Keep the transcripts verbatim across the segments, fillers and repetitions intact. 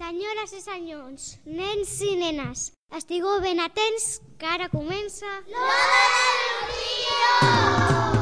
Senyores i senyors, nens i nenes, estigueu ben atents que ara comença... L'Hora del Trio!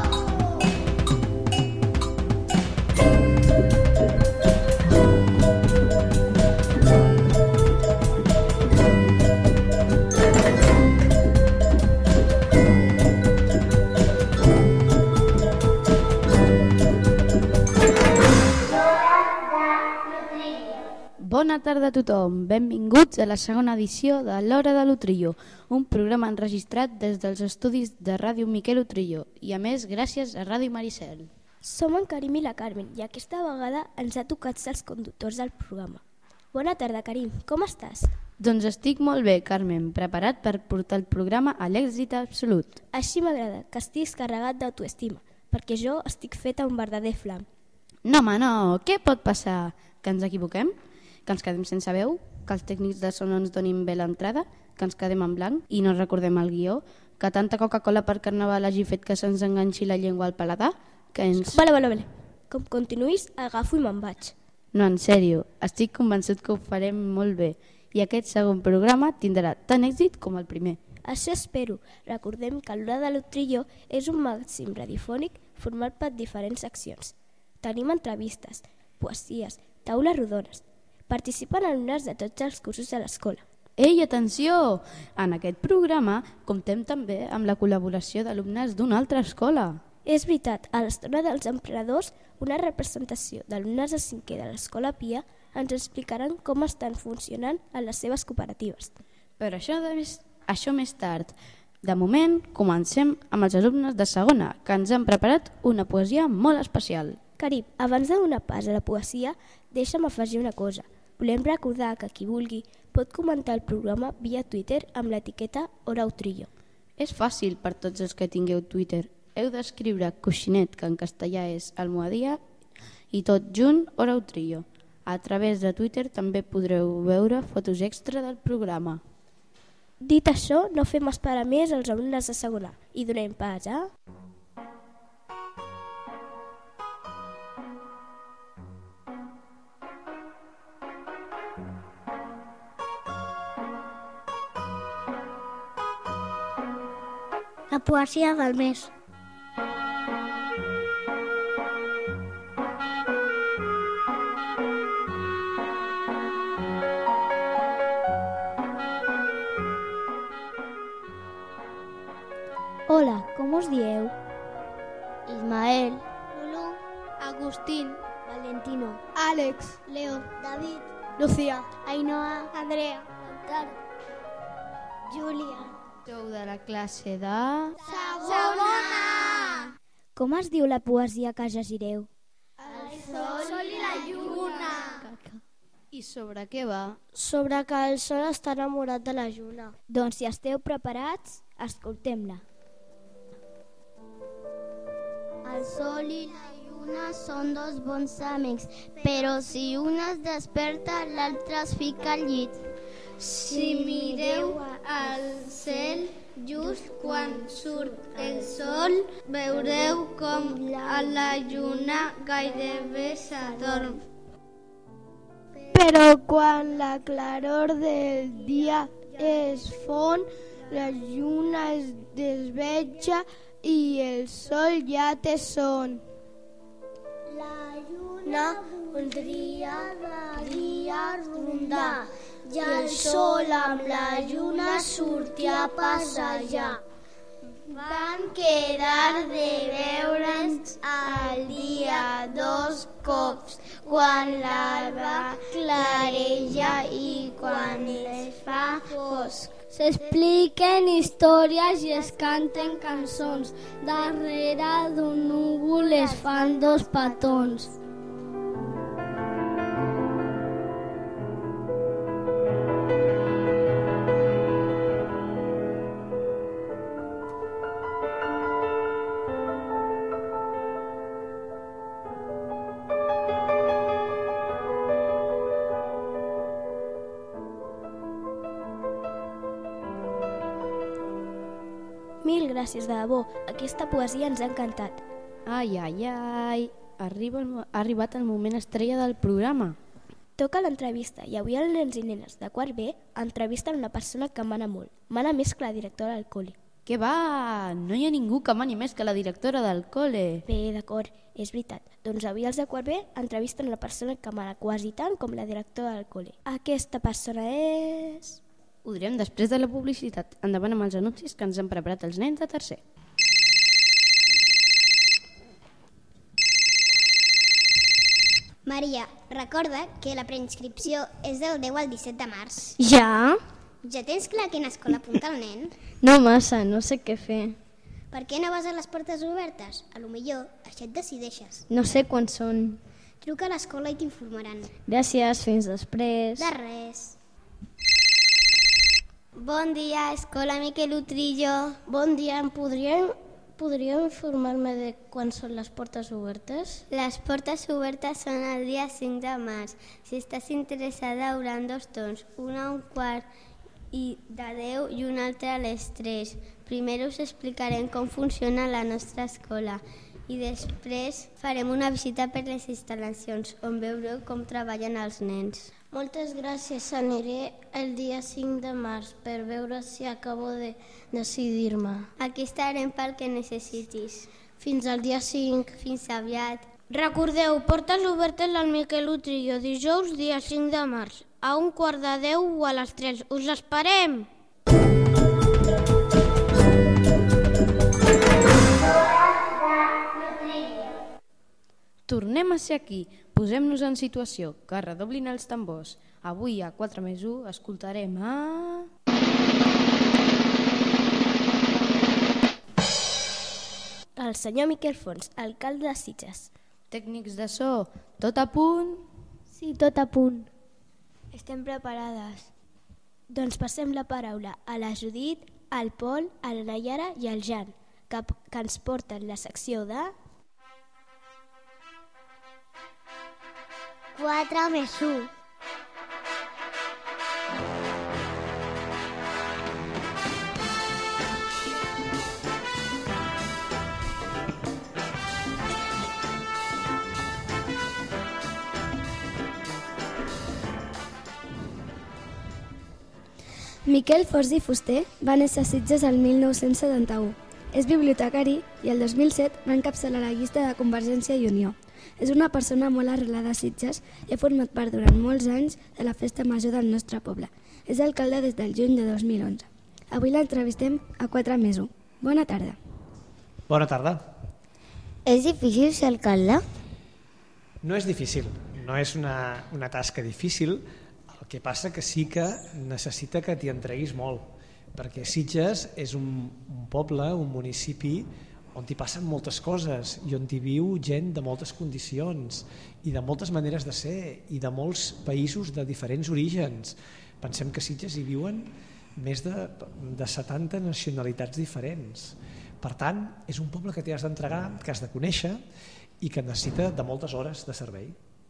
Bona tarda a tothom, benvinguts a la segona edició de l'Hora de l'Utrillo, un programa enregistrat des dels estudis de Ràdio Miquel Utrillo i a més gràcies a Ràdio Maricel. Som en Karim i la Carmen i aquesta vegada ens ha tocat ser els conductors del programa. Bona tarda, Karim, com estàs? Doncs estic molt bé, Carmen, preparat per portar el programa a l'èxit absolut. Així m'agrada, que estiguis carregat d'autoestima, perquè jo estic feta un verdader flam. No, home, no, què pot passar? Que ens equivoquem? Que ens quedem sense veu, que els tècnics de so no ens donin bé l'entrada, que ens quedem en blanc i no recordem el guió, que tanta Coca-Cola per Carnaval hagi fet que se'ns enganxi la llengua al paladar, que ens... Vale, vale, vale. Com continuïs, agafo i me'n vaig. No, en sèrio, estic convençut que ho farem molt bé i aquest segon programa tindrà tant èxit com el primer. Això espero. Recordem que l'Hora de l'Utrillo és un magazín radiofònic format per diferents seccions. Tenim entrevistes, poesies, taules rodones. Participen alumnes de tots els cursos de l'escola. Ei, atenció! En aquest programa comptem també amb la col·laboració d'alumnes d'una altra escola. És veritat, a l'estona dels emprenedors, una representació d'alumnes de cinquè de l'Escola Pia ens explicaran com estan funcionant a les seves cooperatives. Però això, de més, això més tard. De moment, comencem amb els alumnes de segona, que ens han preparat una poesia molt especial. Karim, abans de donar pas a la poesia, deixa'm afegir una cosa. Volem recordar que qui vulgui pot comentar el programa via Twitter amb l'etiqueta Hora Utrillo. És fàcil per tots els que tingueu Twitter. Heu d'escriure coixinet, que en castellà és almohadia, i tot junt Hora Utrillo. A través de Twitter també podreu veure fotos extra del programa. Dit això, no fem esperar més els alumnes de segona i donem pas a... La poesia del mes. Hola, com us dieu? Ismael, Lulu, Agustín, Valentino, Àlex, Leo, David, Lucía, Ainhoa, Andrea, Lautaro, Júlia. Sou de la classe de... Segona! Com es diu la poesia que llegireu? El sol i la lluna. I sobre què va? Sobre que el sol està enamorat de la lluna. Doncs si esteu preparats, escoltem-la. El sol i la lluna són dos bons amics, però si un es desperta, l'altre es fica al llit. Si mireu al cel just quan surt el sol, veureu com a la lluna gairebé s'adorm. Però quan la claror del dia es fon, la lluna es desvetja i el sol ja té son. La lluna voldria de dia rondar i el sol amb la lluna sortia a passejar. Van quedar de veure'ns al dia dos cops, quan l'alba clareja i quan es fa fosc. S'expliquen històries i es canten cançons, darrere d'un núvol es fan dos petons. Mil gràcies, de debò. Aquesta poesia ens ha encantat. Ai, ai, ai, arriba el, ha arribat el moment estrella del programa. Toca l'entrevista i avui els nens i nenes de quart B entrevisten una persona que mana molt. Mana més que la directora del col·le. Què va? No hi ha ningú que mani més que la directora del col·le. Bé, d'acord, és veritat. Doncs avui els de quart B entrevisten una persona que mana quasi tant com la directora del col·le. Aquesta persona és... Ho direm després de la publicitat. Endavant amb els anuncis que ens han preparat els nens de tercer. Maria, recorda que la preinscripció és del deu al disset de març. Ja? Ja tens clar a quina escola apunta el nen? No massa, no sé què fer. Per què no vas a les portes obertes? A lo millor així et decideixes. No sé quan són. Truca a l'escola i t'informaran. Gràcies, fins després. De res. Bon dia, Escola Miquel Utrillo. Bon dia, em podrien, podria informar-me de quan són les portes obertes? Les portes obertes són el dia cinc de març. Si estàs interessada, hi haurà dos torns, un a un quart i de deu i un altre a les tres. Primer us explicarem com funciona la nostra escola i després farem una visita per les instal·lacions on veureu com treballen els nens. Moltes gràcies, aniré el dia cinc de març per veure si acabo de decidir-me. Aquí estarem pel que necessitis. Fins al dia cinc. Fins aviat. Recordeu, portes obertes al Miquel Utrillo, dijous, dia cinc de març, a un quart de deu o a les tres. Us esperem! Tornem a ser aquí. Posem-nos en situació, que redoblin els tambors. Avui a quatre més u escoltarem a... El senyor Miquel Fons, alcalde de Sitges. Tècnics de so, tot a punt? Sí, tot a punt. Estem preparades. Doncs passem la paraula a la Judit, al Pol, a la Nayara i al Jan, que, que ens porten la secció de... quatre més u. Miquel Fors i Fuster va néixer a Sitges el mil nou-cents setanta-u. És bibliotecari i el dos mil set va encapçalar la llista de Convergència i Unió. És una persona molt arrelada a Sitges i ha format part durant molts anys de la festa major del nostre poble. És alcalde des del juny de dos mil onze. Avui l'entrevistem a quatre més u. Bona tarda. Bona tarda. És difícil ser alcalde? No és difícil, no és una, una tasca difícil, el que passa que sí que necessita que t'hi entreguis molt, perquè Sitges és un, un poble, un municipi on hi passen moltes coses i on hi viu gent de moltes condicions i de moltes maneres de ser i de molts països de diferents orígens. Pensem que a Sitges hi viuen més de, de setanta nacionalitats diferents. Per tant, és un poble que t'hi has d'entregar, que has de conèixer i que necessita de moltes hores de servei.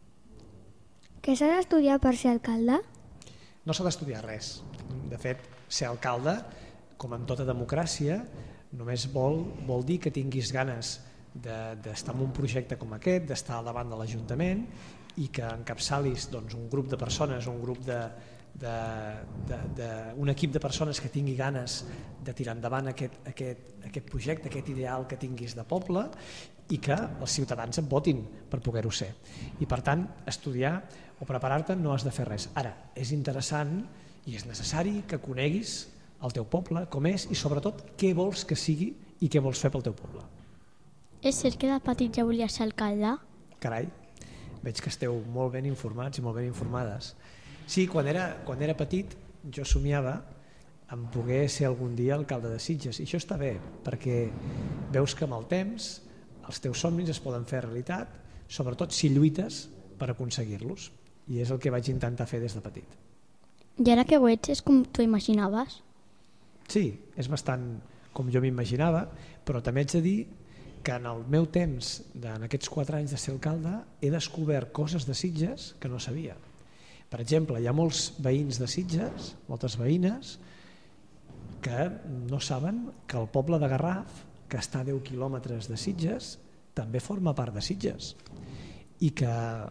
Què s'ha d'estudiar per ser alcalde? No s'ha d'estudiar res. De fet, ser alcalde, com en tota democràcia, només vol, vol dir que tinguis ganes d'estar en un projecte com aquest, d'estar al davant de l'Ajuntament i que encapçalis doncs, un grup de persones, un grup de, de, de, de, un equip de persones que tingui ganes de tirar endavant aquest, aquest, aquest projecte, aquest ideal que tinguis de poble i que els ciutadans et votin per poder-ho ser. I per tant, estudiar o preparar-te no has de fer res. Ara, és interessant i és necessari que coneguis el teu poble, com és i sobretot què vols que sigui i què vols fer pel teu poble. És cert que de petit ja volia ser alcalde? Carai, veig que esteu molt ben informats i molt ben informades. Sí, quan era, quan era petit jo somiava en poder ser algun dia alcalde de Sitges i això està bé perquè veus que amb el temps els teus somnis es poden fer realitat, sobretot si lluites per aconseguir-los i és el que vaig intentar fer des de petit. I ara que ho ets és com t'ho imaginaves? Sí, és bastant com jo m'imaginava, però també haig de dir que en el meu temps, en aquests quatre anys de ser alcalde, he descobert coses de Sitges que no sabia. Per exemple, hi ha molts veïns de Sitges, moltes veïnes, que no saben que el poble de Garraf, que està a deu quilòmetres de Sitges, també forma part de Sitges. I que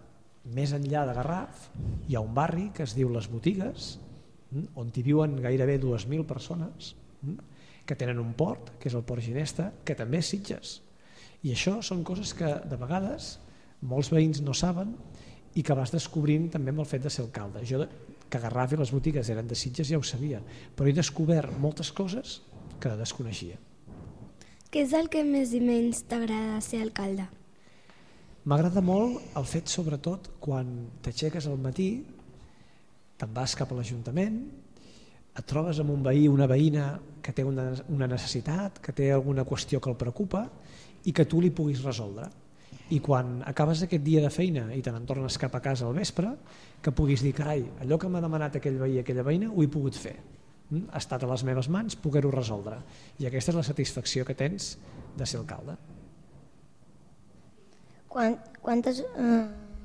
més enllà de Garraf hi ha un barri que es diu Les Botigues, on hi viuen gairebé dues mil persones, que tenen un port, que és el Port Ginesta, que també és Sitges. I això són coses que de vegades molts veïns no saben i que vas descobrint també amb el fet de ser alcalde. Jo, que Garraf i Les Botigues eren de Sitges, ja ho sabia, però he descobert moltes coses que desconeixia. Què és el que més i menys t'agrada ser alcalde? M'agrada molt el fet, sobretot, quan t'aixeques al matí, te'n vas cap a l'Ajuntament, et trobes amb un veí, una veïna que té una, una necessitat, que té alguna qüestió que el preocupa i que tu li puguis resoldre. I quan acabes aquest dia de feina i te n'en tornes cap a casa al vespre, que puguis dir, carai, allò que m'ha demanat aquell veí i aquella veïna ho he pogut fer. Ha estat a les meves mans poder-ho resoldre. I aquesta és la satisfacció que tens de ser alcalde. Quan, quantes, uh,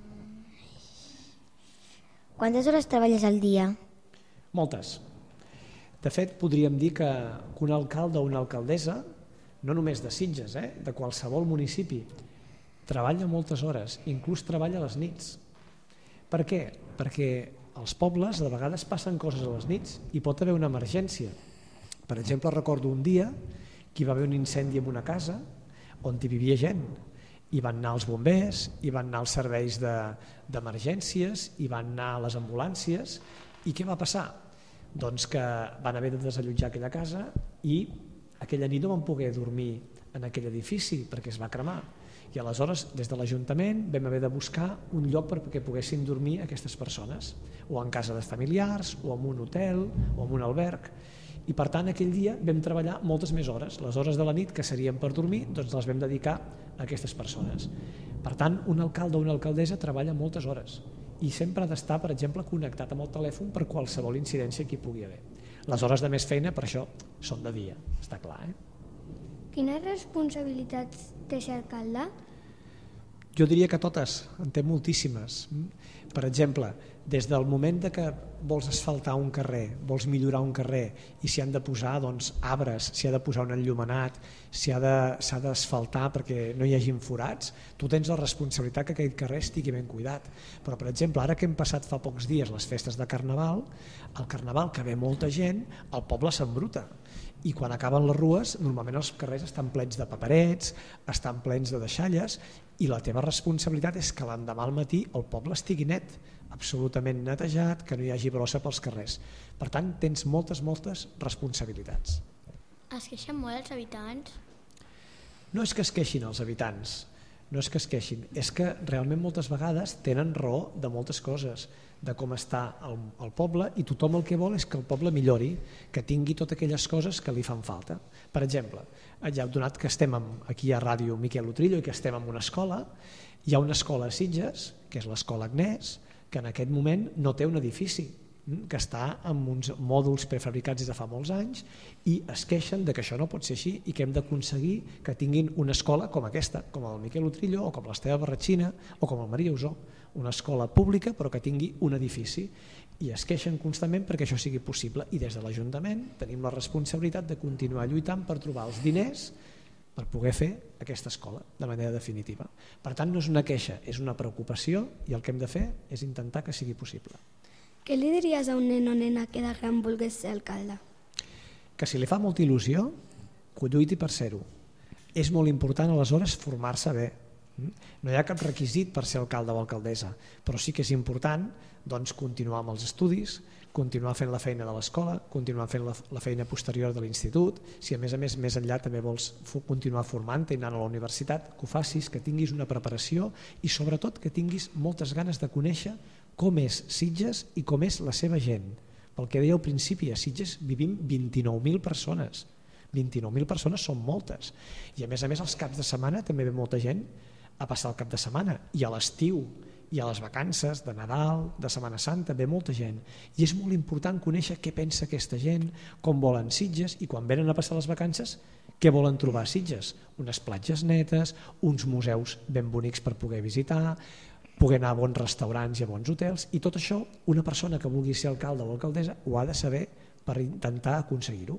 quantes hores treballes al dia? Moltes. De fet, podríem dir que un alcalde o una alcaldessa, no només de Sitges, eh, de qualsevol municipi, treballa moltes hores, inclús treballa a les nits. Per què? Perquè als pobles de vegades passen coses a les nits i pot haver una emergència. Per exemple, recordo un dia que hi va haver un incendi en una casa on hi vivia gent. Hi van anar els bombers, hi van anar els serveis d'emergències, hi van anar les ambulàncies. I què va passar? Doncs que van haver de desallotjar aquella casa i aquella nit no van poder dormir en aquell edifici perquè es va cremar. I aleshores, des de l'Ajuntament, vam haver de buscar un lloc perquè poguessin dormir aquestes persones, o en casa de familiars, o en un hotel, o en un alberg. I per tant, aquell dia vam treballar moltes més hores. Les hores de la nit que serien per dormir, doncs les vam dedicar a aquestes persones. Per tant, un alcalde o una alcaldessa treballa moltes hores i sempre ha d'estar, per exemple, connectat amb el telèfon per qualsevol incidència que hi pugui haver. Les hores de més feina, per això, són de dia, està clar, eh? Quines responsabilitats té ser alcalde? Jo diria que totes, en té moltíssimes. Per exemple, des del moment de que vols asfaltar un carrer, vols millorar un carrer i s'hi han de posar doncs, arbres, s'hi ha de posar un enllumenat, s'ha d'asfaltar perquè no hi hagin forats, tu tens la responsabilitat que aquell carrer estigui ben cuidat. Però, per exemple, ara que hem passat fa pocs dies les festes de Carnaval, al Carnaval, que ve molta gent, el poble s'embruta. I quan acaben les rues, normalment els carrers estan plens de paperets, estan plens de deixalles, i la teva responsabilitat és que l'endemà al matí el poble estigui net, absolutament netejat, que no hi hagi brossa pels carrers. Per tant, tens moltes, moltes responsabilitats. Es queixen molt els habitants? No és que es queixin els habitants, no és que es queixin, és que realment moltes vegades tenen raó de moltes coses, de com està el, el poble, i tothom el que vol és que el poble millori, que tingui totes aquelles coses que li fan falta. Per exemple, ja donat que estem aquí a Ràdio Miquel Utrillo i que estem en una escola, hi ha una escola a Sitges, que és l'escola Agnès, que en aquest moment no té un edifici, que està amb uns mòduls prefabricats des de fa molts anys i es queixen de que això no pot ser així i que hem d'aconseguir que tinguin una escola com aquesta, com el Miquel Utrillo o com l'Esteve Barratxina o com el Maria Usó, una escola pública però que tingui un edifici, i es queixen constantment perquè això sigui possible, i des de l'Ajuntament tenim la responsabilitat de continuar lluitant per trobar els diners per poder fer aquesta escola de manera definitiva. Per tant, no és una queixa, és una preocupació, i el que hem de fer és intentar que sigui possible. Què li diries a un nen o nena que de gran volgués ser alcalde? Que si li fa molta il·lusió, que lluiti per ser-ho. És molt important aleshores formar-se bé. No hi ha cap requisit per ser alcalde o alcaldessa, però sí que és important doncs, continuar amb els estudis, continuar fent la feina de l'escola, continuar fent la, la feina posterior de l'institut, si a més a més més enllà també vols continuar formant-te i anant a la universitat, que ho facis, que tinguis una preparació i sobretot que tinguis moltes ganes de conèixer com és Sitges i com és la seva gent. Pel que deia al principi, a Sitges vivim vint-i-nou mil persones. vint-i-nou mil persones són moltes. I a més a més els caps de setmana també ve molta gent a passar el cap de setmana, i a l'estiu i a les vacances de Nadal, de Setmana Santa, ve molta gent. I és molt important conèixer què pensa aquesta gent, com volen Sitges, i quan venen a passar les vacances, què volen trobar a Sitges? Unes platges netes, uns museus ben bonics per poder visitar, poder anar a bons restaurants i a bons hotels, i tot això una persona que vulgui ser alcalde o alcaldessa ho ha de saber per intentar aconseguir-ho.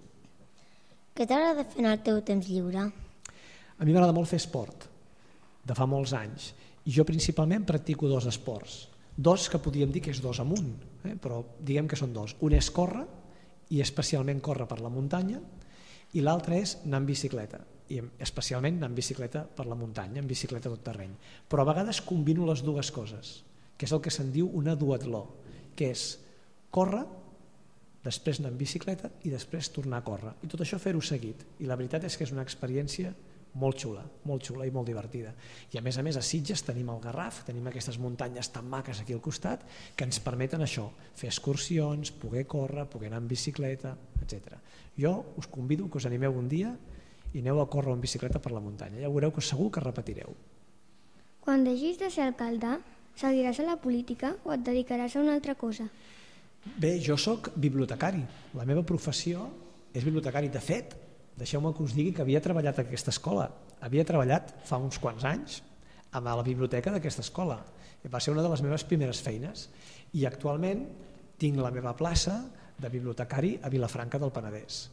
Què t'agrada fer en el teu temps lliure? A mi m'agrada molt fer esport, de fa molts anys, i jo principalment practico dos esports. Dos que podríem dir que és dos amunt, eh? però diguem que són dos. Un és córrer, i especialment córrer per la muntanya, i l'altre és anar en bicicleta, i especialment anar en bicicleta per la muntanya, en bicicleta tot terreny. Però a vegades combino les dues coses, que és el que se'n diu una duatló, que és córrer, després anar en bicicleta i després tornar a córrer. I tot això fer-ho seguit. I la veritat és que és una experiència molt xula, molt xula i molt divertida. I a més a més a Sitges tenim el Garraf, tenim aquestes muntanyes tan maques aquí al costat que ens permeten això, fer excursions, poder córrer, poder anar en bicicleta, etcètera. Jo us convido que us animeu un dia i aneu a córrer en bicicleta per la muntanya. Ja veureu que segur que repetireu. Quan deixis de ser alcalde, seguiràs a la política o et dedicaràs a una altra cosa? Bé, jo sóc bibliotecari. La meva professió és bibliotecari. De fet, deixeu-me que us digui que havia treballat a aquesta escola. Havia treballat fa uns quants anys a la biblioteca d'aquesta escola. Va ser una de les meves primeres feines. I actualment tinc la meva plaça de bibliotecari a Vilafranca del Penedès.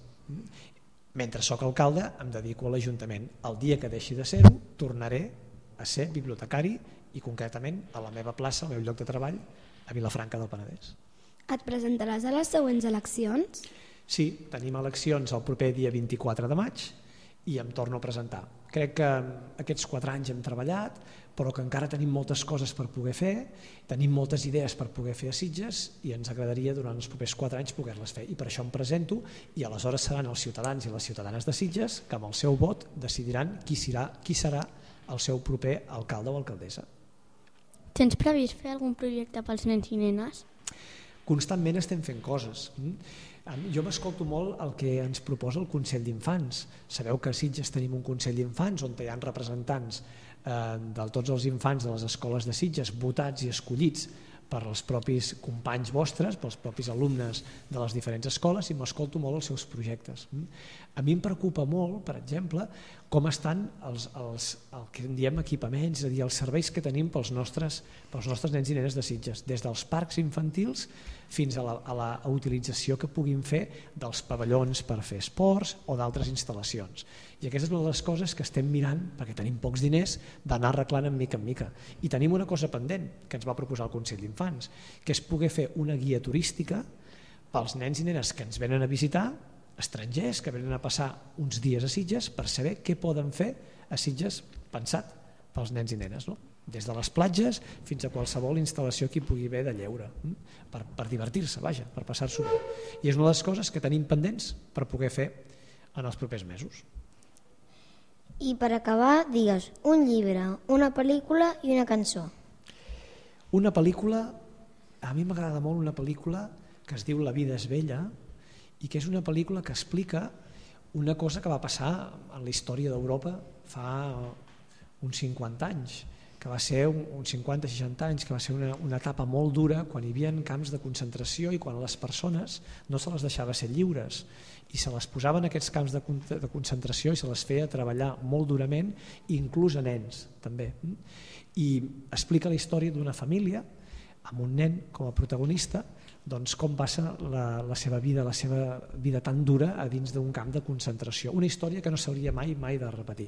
Mentre sóc alcalde em dedico a l'Ajuntament. El dia que deixi de ser-ho tornaré a ser bibliotecari i concretament a la meva plaça, al meu lloc de treball, a Vilafranca del Penedès. Et presentaràs a les següents eleccions? Sí, tenim eleccions el proper dia vint-i-quatre de maig i em torno a presentar. Crec que aquests quatre anys hem treballat, però que encara tenim moltes coses per poder fer, tenim moltes idees per poder fer a Sitges i ens agradaria durant els propers quatre anys poder-les fer. I per això em presento i aleshores seran els ciutadans i les ciutadanes de Sitges que amb el seu vot decidiran qui serà, qui serà el seu proper alcalde o alcaldessa. Tens previst fer algun projecte pels nens i nenes? Constantment estem fent coses. Jo m'escolto molt el que ens proposa el Consell d'Infants. Sabeu que a Sitges tenim un Consell d'Infants on hi ha representants de tots els infants de les escoles de Sitges votats i escollits per als propis companys vostres, pels propis alumnes de les diferents escoles, i m'escolto molt els seus projectes. A mi em preocupa molt, per exemple, com estan els, els, el que en diem equipaments, és a dir, els serveis que tenim pels nostres, pels nostres nens i nenes de Sitges, des dels parcs infantils fins a la, a la utilització que puguin fer dels pavellons per fer esports o d'altres instal·lacions. I aquesta és una de les coses que estem mirant, perquè tenim pocs diners, d'anar arreglant en mica en mica. I tenim una cosa pendent que ens va proposar el Consell d'Infants, que és poder fer una guia turística pels nens i nenes que ens venen a visitar, estrangers que venen a passar uns dies a Sitges, per saber què poden fer a Sitges pensat pels nens i nenes, no? Des de les platges fins a qualsevol instal·lació que hi pugui haver de lleure, per, per divertir-se, vaja, per passar-s'ho bé. I és una de les coses que tenim pendents per poder fer en els propers mesos. I per acabar, digues un llibre, una pel·lícula i una cançó. Una pel·lícula, a mi m'agrada molt una pel·lícula que es diu La vida és bella i que és una pel·lícula que explica una cosa que va passar en la història d'Europa fa uns cinquanta anys, que va ser uns cinquanta o seixanta anys, que va ser una, una etapa molt dura quan hi havia camps de concentració i quan a les persones no se les deixava ser lliures i se les posava en aquests camps de, de concentració i se les feia treballar molt durament, inclús a nens també. I explica la història d'una família amb un nen com a protagonista, doncs com passa la, la seva vida, la seva vida tan dura a dins d'un camp de concentració. Una història que no s'hauria mai mai de repetir.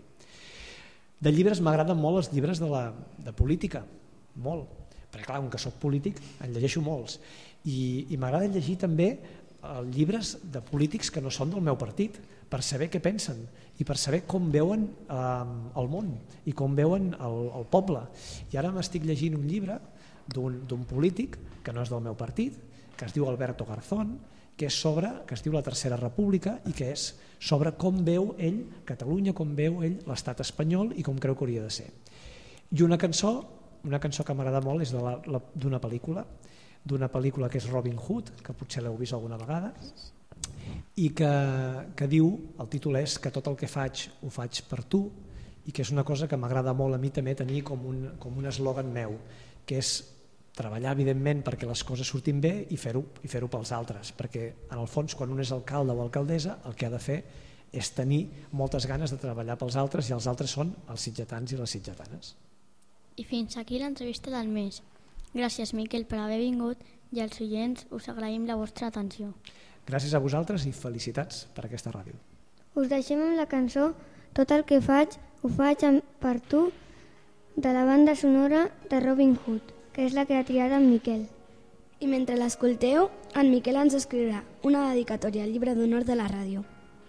De llibres m'agraden molt els llibres de, la, de política, molt, perquè clar, com que soc polític en llegeixo molts i, i m'agrada llegir també eh, llibres de polítics que no són del meu partit, per saber què pensen i per saber com veuen eh, el món i com veuen el, el poble. I ara m'estic llegint un llibre d'un polític que no és del meu partit, que es diu Alberto Garzón, que és sobre, que es diu la Tercera República i que és sobre com veu ell Catalunya, com veu ell l'estat espanyol i com creu que hauria de ser. I una cançó, una cançó que m'agrada molt és d'una pel·lícula, d'una pel·lícula que és Robin Hood, que potser l'heu vist alguna vegada, i que, que diu, el títol és que tot el que faig ho faig per tu, i que és una cosa que m'agrada molt a mi també tenir com un, com un eslògan meu, que és treballar evidentment perquè les coses surtin bé i fer-ho i fer-ho pels altres, perquè en el fons quan un és alcalde o alcaldessa el que ha de fer és tenir moltes ganes de treballar pels altres i els altres són els sitgetans i les sitgetanes. I fins aquí l'entrevista del mes. Gràcies Miquel per haver vingut i als oients us agraïm la vostra atenció. Gràcies a vosaltres i felicitats per aquesta ràdio. Us deixem amb la cançó Tot el que faig ho faig per tu de la banda sonora de Robin Hood. que és la que ha triat en Miquel. I mentre l'escolteu, en Miquel ens escriurà una dedicatòria al llibre d'honor de la ràdio.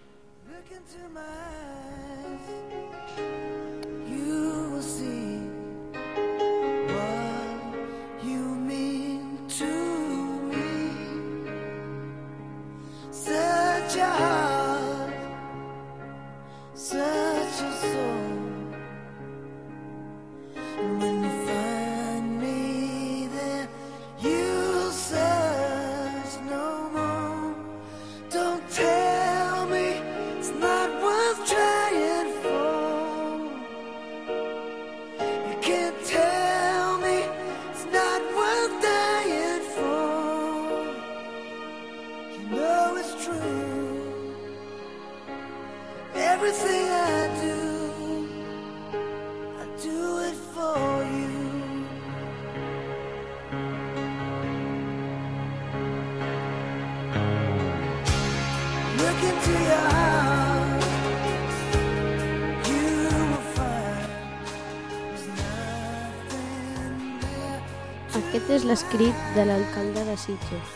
Aquest és l'escrit de l'alcalde de Sitges.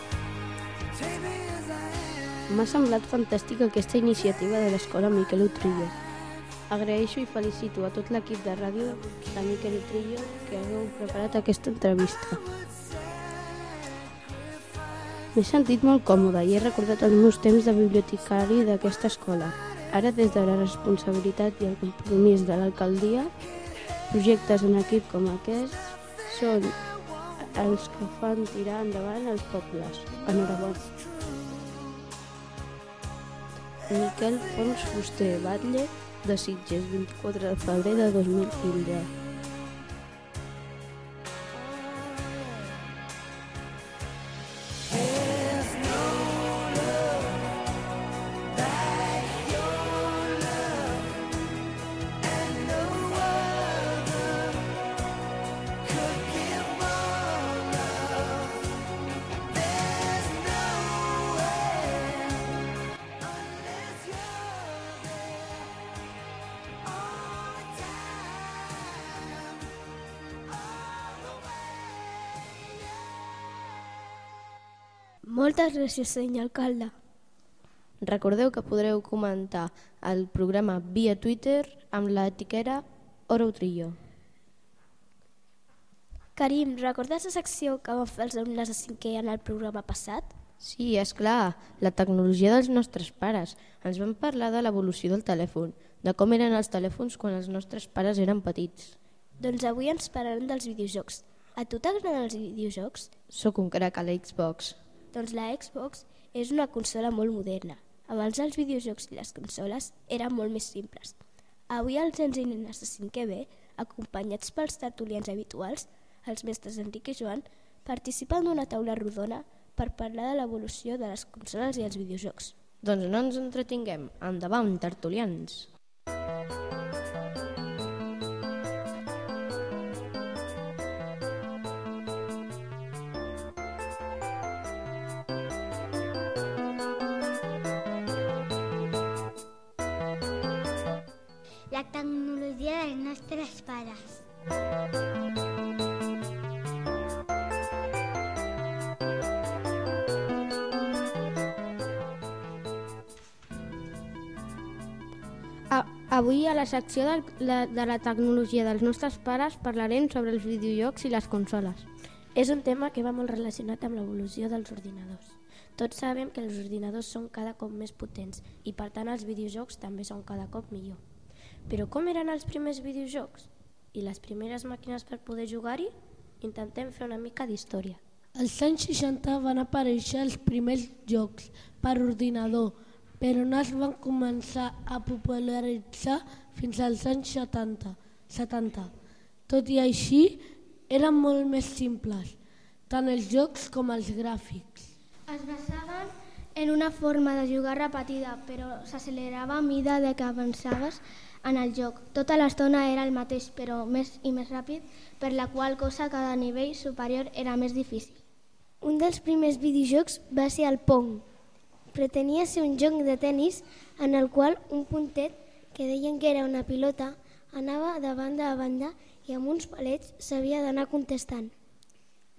M'ha semblat fantàstica aquesta iniciativa de l'escola Miquel Utrillo. Agraeixo i felicito a tot l'equip de ràdio de Miquel Utrillo que hagueu preparat aquesta entrevista. M'he sentit molt còmode i he recordat els meus temps de bibliotecari d'aquesta escola. Ara, des de la responsabilitat i el compromís de l'alcaldia, projectes en equip com aquest són els que fan tirar endavant els pobles. Enhorabona. Miquel Fons Fuster, batlle de Sitges, vint-i-quatre de febrer de dos mil quinze. Moltes gràcies, senyor alcalde. Recordeu que podreu comentar el programa via Twitter amb l'etiqueta Hora Utrillo. Karim, recordes la secció que van fer els alumnes de cinquè en el programa passat? Sí, és clar, la tecnologia dels nostres pares. Ens van parlar de l'evolució del telèfon, de com eren els telèfons quan els nostres pares eren petits. Doncs avui ens parlarem dels videojocs. A tu t'agraden els videojocs? Soc un crac a la Xbox. Doncs la Xbox és una consola molt moderna. Abans els videojocs i les consoles eren molt més simples. Avui els nens i nenes de cinquè B, acompanyats pels tertulians habituals, els mestres Enric i Joan, participen d'una taula rodona per parlar de l'evolució de les consoles i els videojocs. Doncs no ens entretinguem. Endavant, tertulians! La tecnologia dels nostres pares. Avui a la secció de la, de la tecnologia dels nostres pares parlarem sobre els videojocs i les consoles. És un tema que va molt relacionat amb l'evolució dels ordinadors. Tots sabem que els ordinadors són cada cop més potents i per tant els videojocs també són cada cop millor. Però com eren els primers videojocs? I les primeres màquines per poder jugar-hi? Intentem fer una mica d'història. Als anys seixanta van aparèixer els primers jocs per ordinador, però no es van començar a popularitzar fins als anys setanta. Tot i així, eren molt més simples, tant els jocs com els gràfics. Es basaven en una forma de jugar repetida, però s'accelerava a mida de que avançaves en el joc. Tota l'estona era el mateix, però més i més ràpid, per la qual cosa cada nivell superior era més difícil. Un dels primers videojocs va ser el Pong. Pretenia ser un joc de tennis en el qual un puntet, que deien que era una pilota, anava de banda a banda i amb uns palets s'havia d'anar contestant.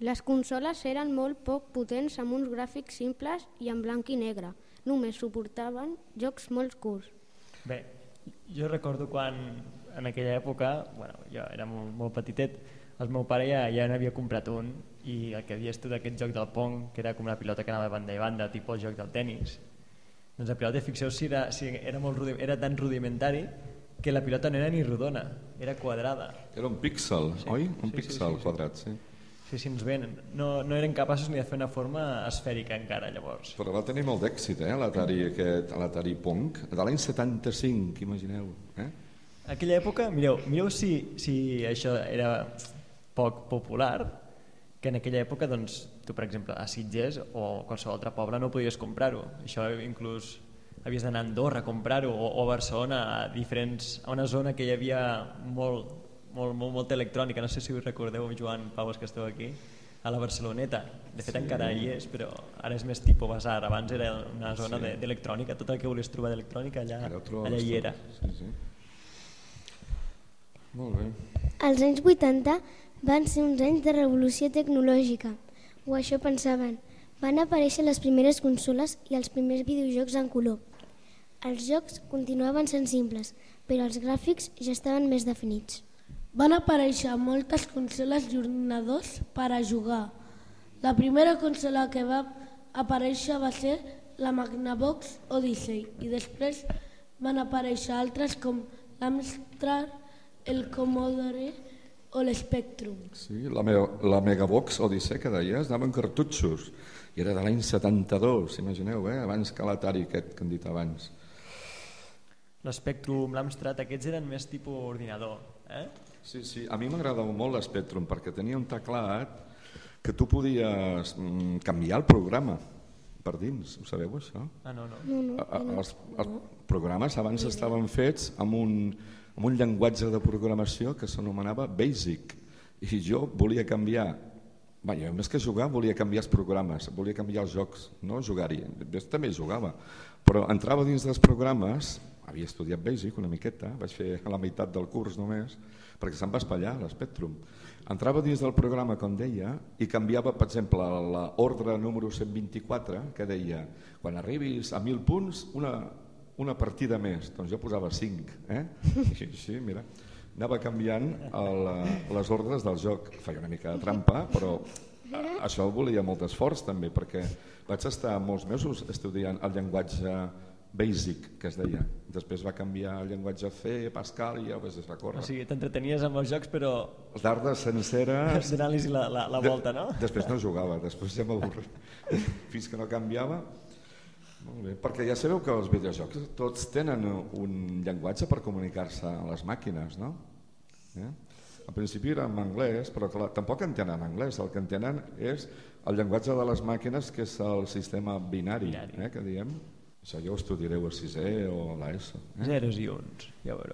Les consoles eren molt poc potents amb uns gràfics simples i en blanc i negre. Només suportaven jocs molt curts. Bé, jo recordo quan en aquella època, bueno, jo era molt, molt petitet, el meu pare ja, ja n'havia comprat un i el que havies tu d'aquest joc del Pong, que era com una pilota que anava de banda i banda, tipus el joc del tennis, doncs la pilota, fixeu si era, si era, molt, era tan rudimentari que la pilota no era ni rodona, era quadrada. Era un píxel, sí, oi? Un sí, píxel sí, sí, quadrat, sí. Sí, sí, ens ven. No, no eren capaços ni de fer una forma esfèrica encara, llavors. Però va tenir molt d'èxit, eh, l'Atari aquest, l'Atari Pong, de l'any setanta-cinc, imagineu. Eh? Aquella època, mireu, mireu si, si això era poc popular, que en aquella època, doncs, tu, per exemple, a Sitges o qualsevol altre poble no podies comprar-ho. Això inclús havies d'anar a Andorra a comprar-ho, o, o a Barcelona, a, diferents, a una zona que hi havia molt... Molt, molt, molta electrònica, no sé si us recordeu, Joan, Paues, que esteu aquí, a la Barceloneta. De fet, sí, encara hi és, però ara és més tipus basar. Abans era una zona sí. d'electrònica, tot el que volies trobar d'electrònica allà, allà hi era. Sí, sí. Molt bé. Els anys vuitanta van ser uns anys de revolució tecnològica, o això pensaven. Van aparèixer les primeres consoles i els primers videojocs en color. Els jocs continuaven sent simples, però els gràfics ja estaven més definits. Van aparèixer moltes consoles i ordinadors per a jugar. La primera consola que va aparèixer va ser la Magnavox Odyssey i després van aparèixer altres com l'Amstrad, el Commodore o l'Spectrum. Sí, la, me la Megavox Odyssey que deies anaven cartutxos i era de l'any setanta-dos, imagineu, eh? Abans que l'Atari aquest que hem dit abans. L'Spectrum, l'Amstrad, aquests eren més tipus ordinador, eh? Sí, sí, a mi m'agradava molt l'Spectrum perquè tenia un teclat que tu podies mm, canviar el programa per dins, ho sabeu això? Ah, no, no. no, no, no. Els, els programes abans estaven fets amb un, amb un llenguatge de programació que s'anomenava BASIC i jo volia canviar, vaja, més que jugar volia canviar els programes, volia canviar els jocs, no jugar-hi, jo també jugava, però entrava dins dels programes, havia estudiat BASIC una miqueta, vaig fer la meitat del curs només, perquè se'm va espatllar l'Spectrum. Entrava dins del programa, com deia, i canviava, per exemple, l'ordre número cent vint-i-quatre, que deia, quan arribis a mil punts, una, una partida més. Doncs jo posava cinc. Eh? I sí, mira, anava canviant el, les ordres del joc. Feia una mica de trampa, però això volia molt esforç també, perquè vaig estar molts mesos estudiant el llenguatge BASIC, que es deia. Després va canviar el llenguatge C, Pascal, i ja ho vas recórrer. O sigui, t'entretenies amb els jocs, però... Tardes senceres... Donant-los la, la, la volta, no? De, després no jugava, després ja m'avorria. Fins que no canviava. Molt bé, perquè ja sabeu que els videojocs tots tenen un llenguatge per comunicar-se a les màquines, no? Eh? Al principi era en anglès, però clar, tampoc entenen anglès. El que entenen és el llenguatge de les màquines, que és el sistema binari, binari. Eh, que diem. Això ja ho estudiareu a sisè o a l'ESO. Eh? Zeros i uns, ja ho veureu.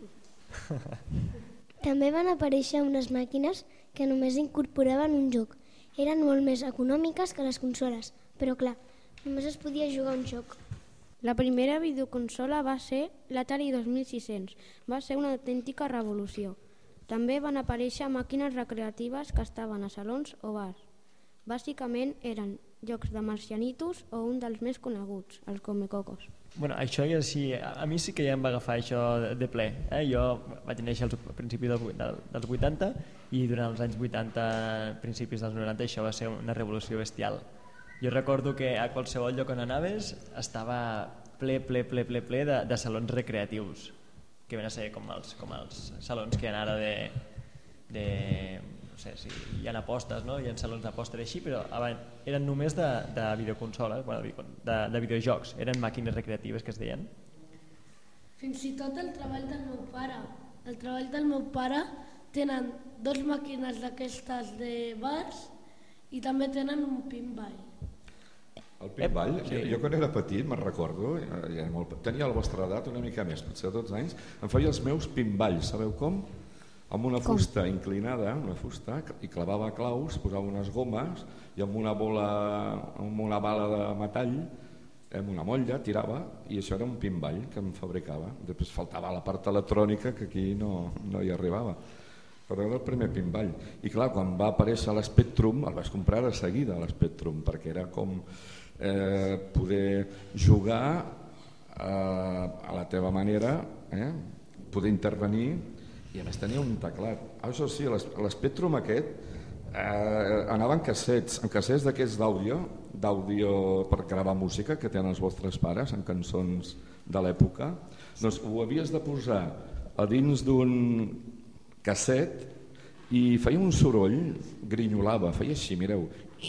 També van aparèixer unes màquines que només incorporaven un joc. Eren molt més econòmiques que les consoles, però clar, només es podia jugar un joc. La primera videoconsola va ser l'Atari dos mil sis-cents. Va ser una autèntica revolució. També van aparèixer màquines recreatives que estaven a salons o bars. Bàsicament eren jocs de marcianitos o un dels més coneguts, els Comecocos. Bueno, això ja sí, a mi sí que ja em va agafar això de ple. Eh? Jo vaig néixer al principi dels vuitanta i durant els anys vuitanta, principis dels noranta, això va ser una revolució bestial. Jo recordo que a qualsevol lloc on anaves estava ple, ple, ple, ple, ple de, de salons recreatius, que ven a ser com els, com els salons que hi ha ara de... de no sé si hi ha apostes, no? Hi ha salons d'apostes així, però abans eren només de, de videoconsoles, bueno, de, de videojocs, eren màquines recreatives que es deien. Fins i tot el treball del meu pare. El treball del meu pare tenen dos màquines d'aquestes de bars i també tenen un pinball. El pinball, sí. jo, jo quan era petit, me'n recordo, ja molt, tenia la vostra edat, una mica més, potser dotze anys, em feia els meus pinballs, sabeu com? Amb una fusta com? inclinada, una fusta, i clavava claus, posava unes gomes i amb una bola, amb una bala de metall, amb una motlla, tirava, i això era un pinball que em fabricava. Després faltava la part electrònica, que aquí no, no hi arribava. però era el primer pinball. I clar, quan va aparèixer l'Spectrum, el vaig comprar de seguida, l'Spectrum, perquè era com eh, poder jugar eh, a la teva manera, eh, poder intervenir, i a més tenia un teclat. Ah, això sí, l'Spectrum aquest eh, anava en cassets, en cassets d'aquests d'àudio, d'àudio per gravar música que tenen els vostres pares, en cançons de l'època. Doncs ho havies de posar a dins d'un casset i feia un soroll, grinyolava, feia així, mireu,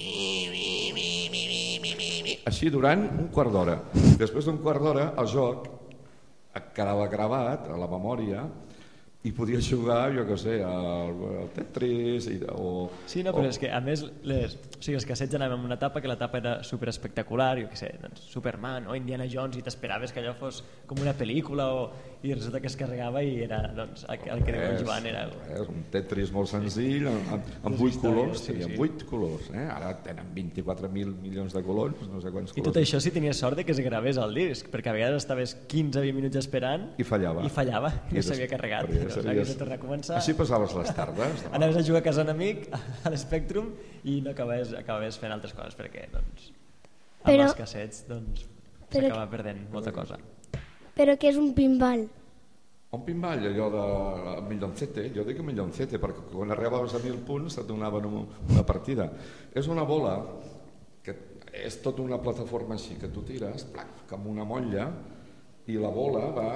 així durant un quart d'hora. Després d'un quart d'hora el joc quedava gravat a la memòria i podia jugar, jo què sé, al, al Tetris i, o... Sí, no, però o... és que a més les, o sigui, els cassets anaven en una etapa que l'etapa era super espectacular, jo què sé, doncs, Superman o Indiana Jones, i t'esperaves que allò fos com una pel·lícula o, i resulta que es carregava i era, doncs, el, el que deia Joan era... És un Tetris molt senzill, amb, amb vuit colors, sí, sí. amb vuit colors, eh? Ara tenen vint-i-quatre mil milions de colors, no sé quants colors. I tot això si tenies sort de que es gravés al disc, perquè a vegades estaves quinze a vint minuts esperant i fallava, i, fallava, i no s'havia carregat. Havies de tornar a començar. Així passaves les tardes. No? Anaves a jugar a casa un amic a l'Spectrum i no acabaves, acabaves fent altres coses perquè doncs, amb però, els cassets doncs, s'acaba perdent molta cosa. Però què és un pinball? Un pinball, allò de milloncete, jo dic milloncete perquè quan arribaves a mil punts et donaven una partida. És una bola que és tota una plataforma així que tu tires plac, com una motlla i la bola va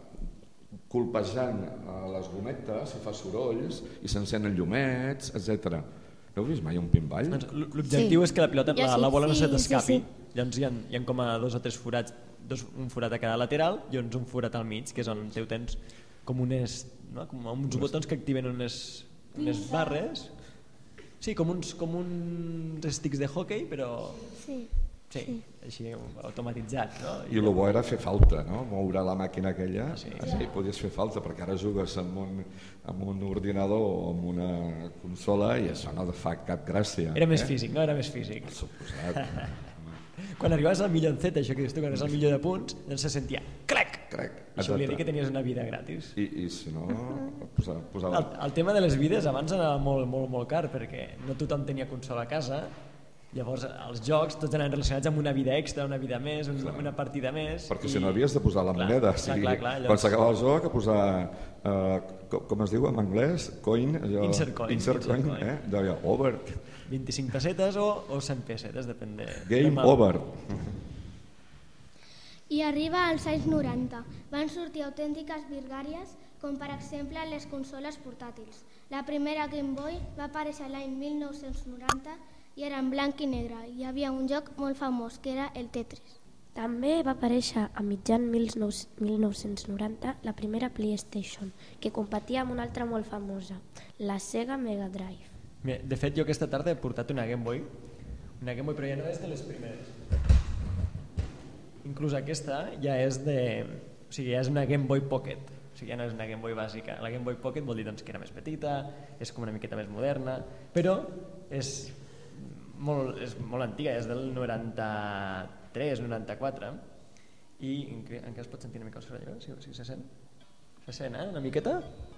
colpejant les gometes i fa sorolls i s'encenen llumets, etcètera. No heu vist mai un pinball? Doncs l'objectiu sí. és que la pilota, la, la bola no se t'escapi. Sí, sí. Llavors hi ha, hi ha com a dos o tres forats, dos, un forat a cada lateral i llavors un forat al mig, que és on teu tens com unes, no? com uns botons que activen unes, unes barres. Sí, com uns, com uns sticks de hockey, però... Sí. Sí, sí, així automatitzat, no? I el bo era fer falta, no? Moure la màquina aquella, ah, sí. Així podies fer falta, perquè ara jugues amb un, amb un ordinador o amb una consola i això no fa cap gràcia. Era més eh? físic, no? Era més físic. Per suposat. Quan arribaves al milloncet, això que dius tu, quan és el milió de punts, doncs se sentia crac! Crac. Això volia dir que tenies una vida gratis. I, i si no, posava... posava... El, el tema de les vides abans anava molt, molt, molt car, perquè no tothom tenia consola a casa. Llavors els jocs tots anaven relacionats amb una vida extra, una vida més, una, una partida més. Perquè i... si no havies de posar la clar, moneda, o sigui, clar, clar, clar, quan s'acaba el joc a posar, uh, com, com es diu en anglès, coin, allò, insert coin, insert coin, coin. Eh? D'allò, over. vint-i-cinc pessetes o, o cent pessetes, depèn de... Game de over. I arriba als anys noranta. Van sortir autèntiques virgàries, com per exemple les consoles portàtils. La primera Game Boy va aparèixer l'any mil nou-cents noranta i era en blanc i negre. Hi havia un joc molt famós que era el Tetris. També va aparèixer a mitjan mil nou-cents noranta la primera PlayStation, que competia amb una altra molt famosa, la Sega Mega Drive. Bé, de fet, jo aquesta tarda he portat una Game Boy, una Game Boy però ja no és de les primeres. Inclús aquesta ja és de... O sigui, ja és una Game Boy Pocket. O sigui, ja no és una Game Boy bàsica. La Game Boy Pocket vol dir doncs, que era més petita, és com una miqueta més moderna, però és... Molt, és molt antiga, és del noranta-tres noranta-quatre i encara es pot sentir una mica el soroll, si, si se sent? Se sent, eh? Una miqueta?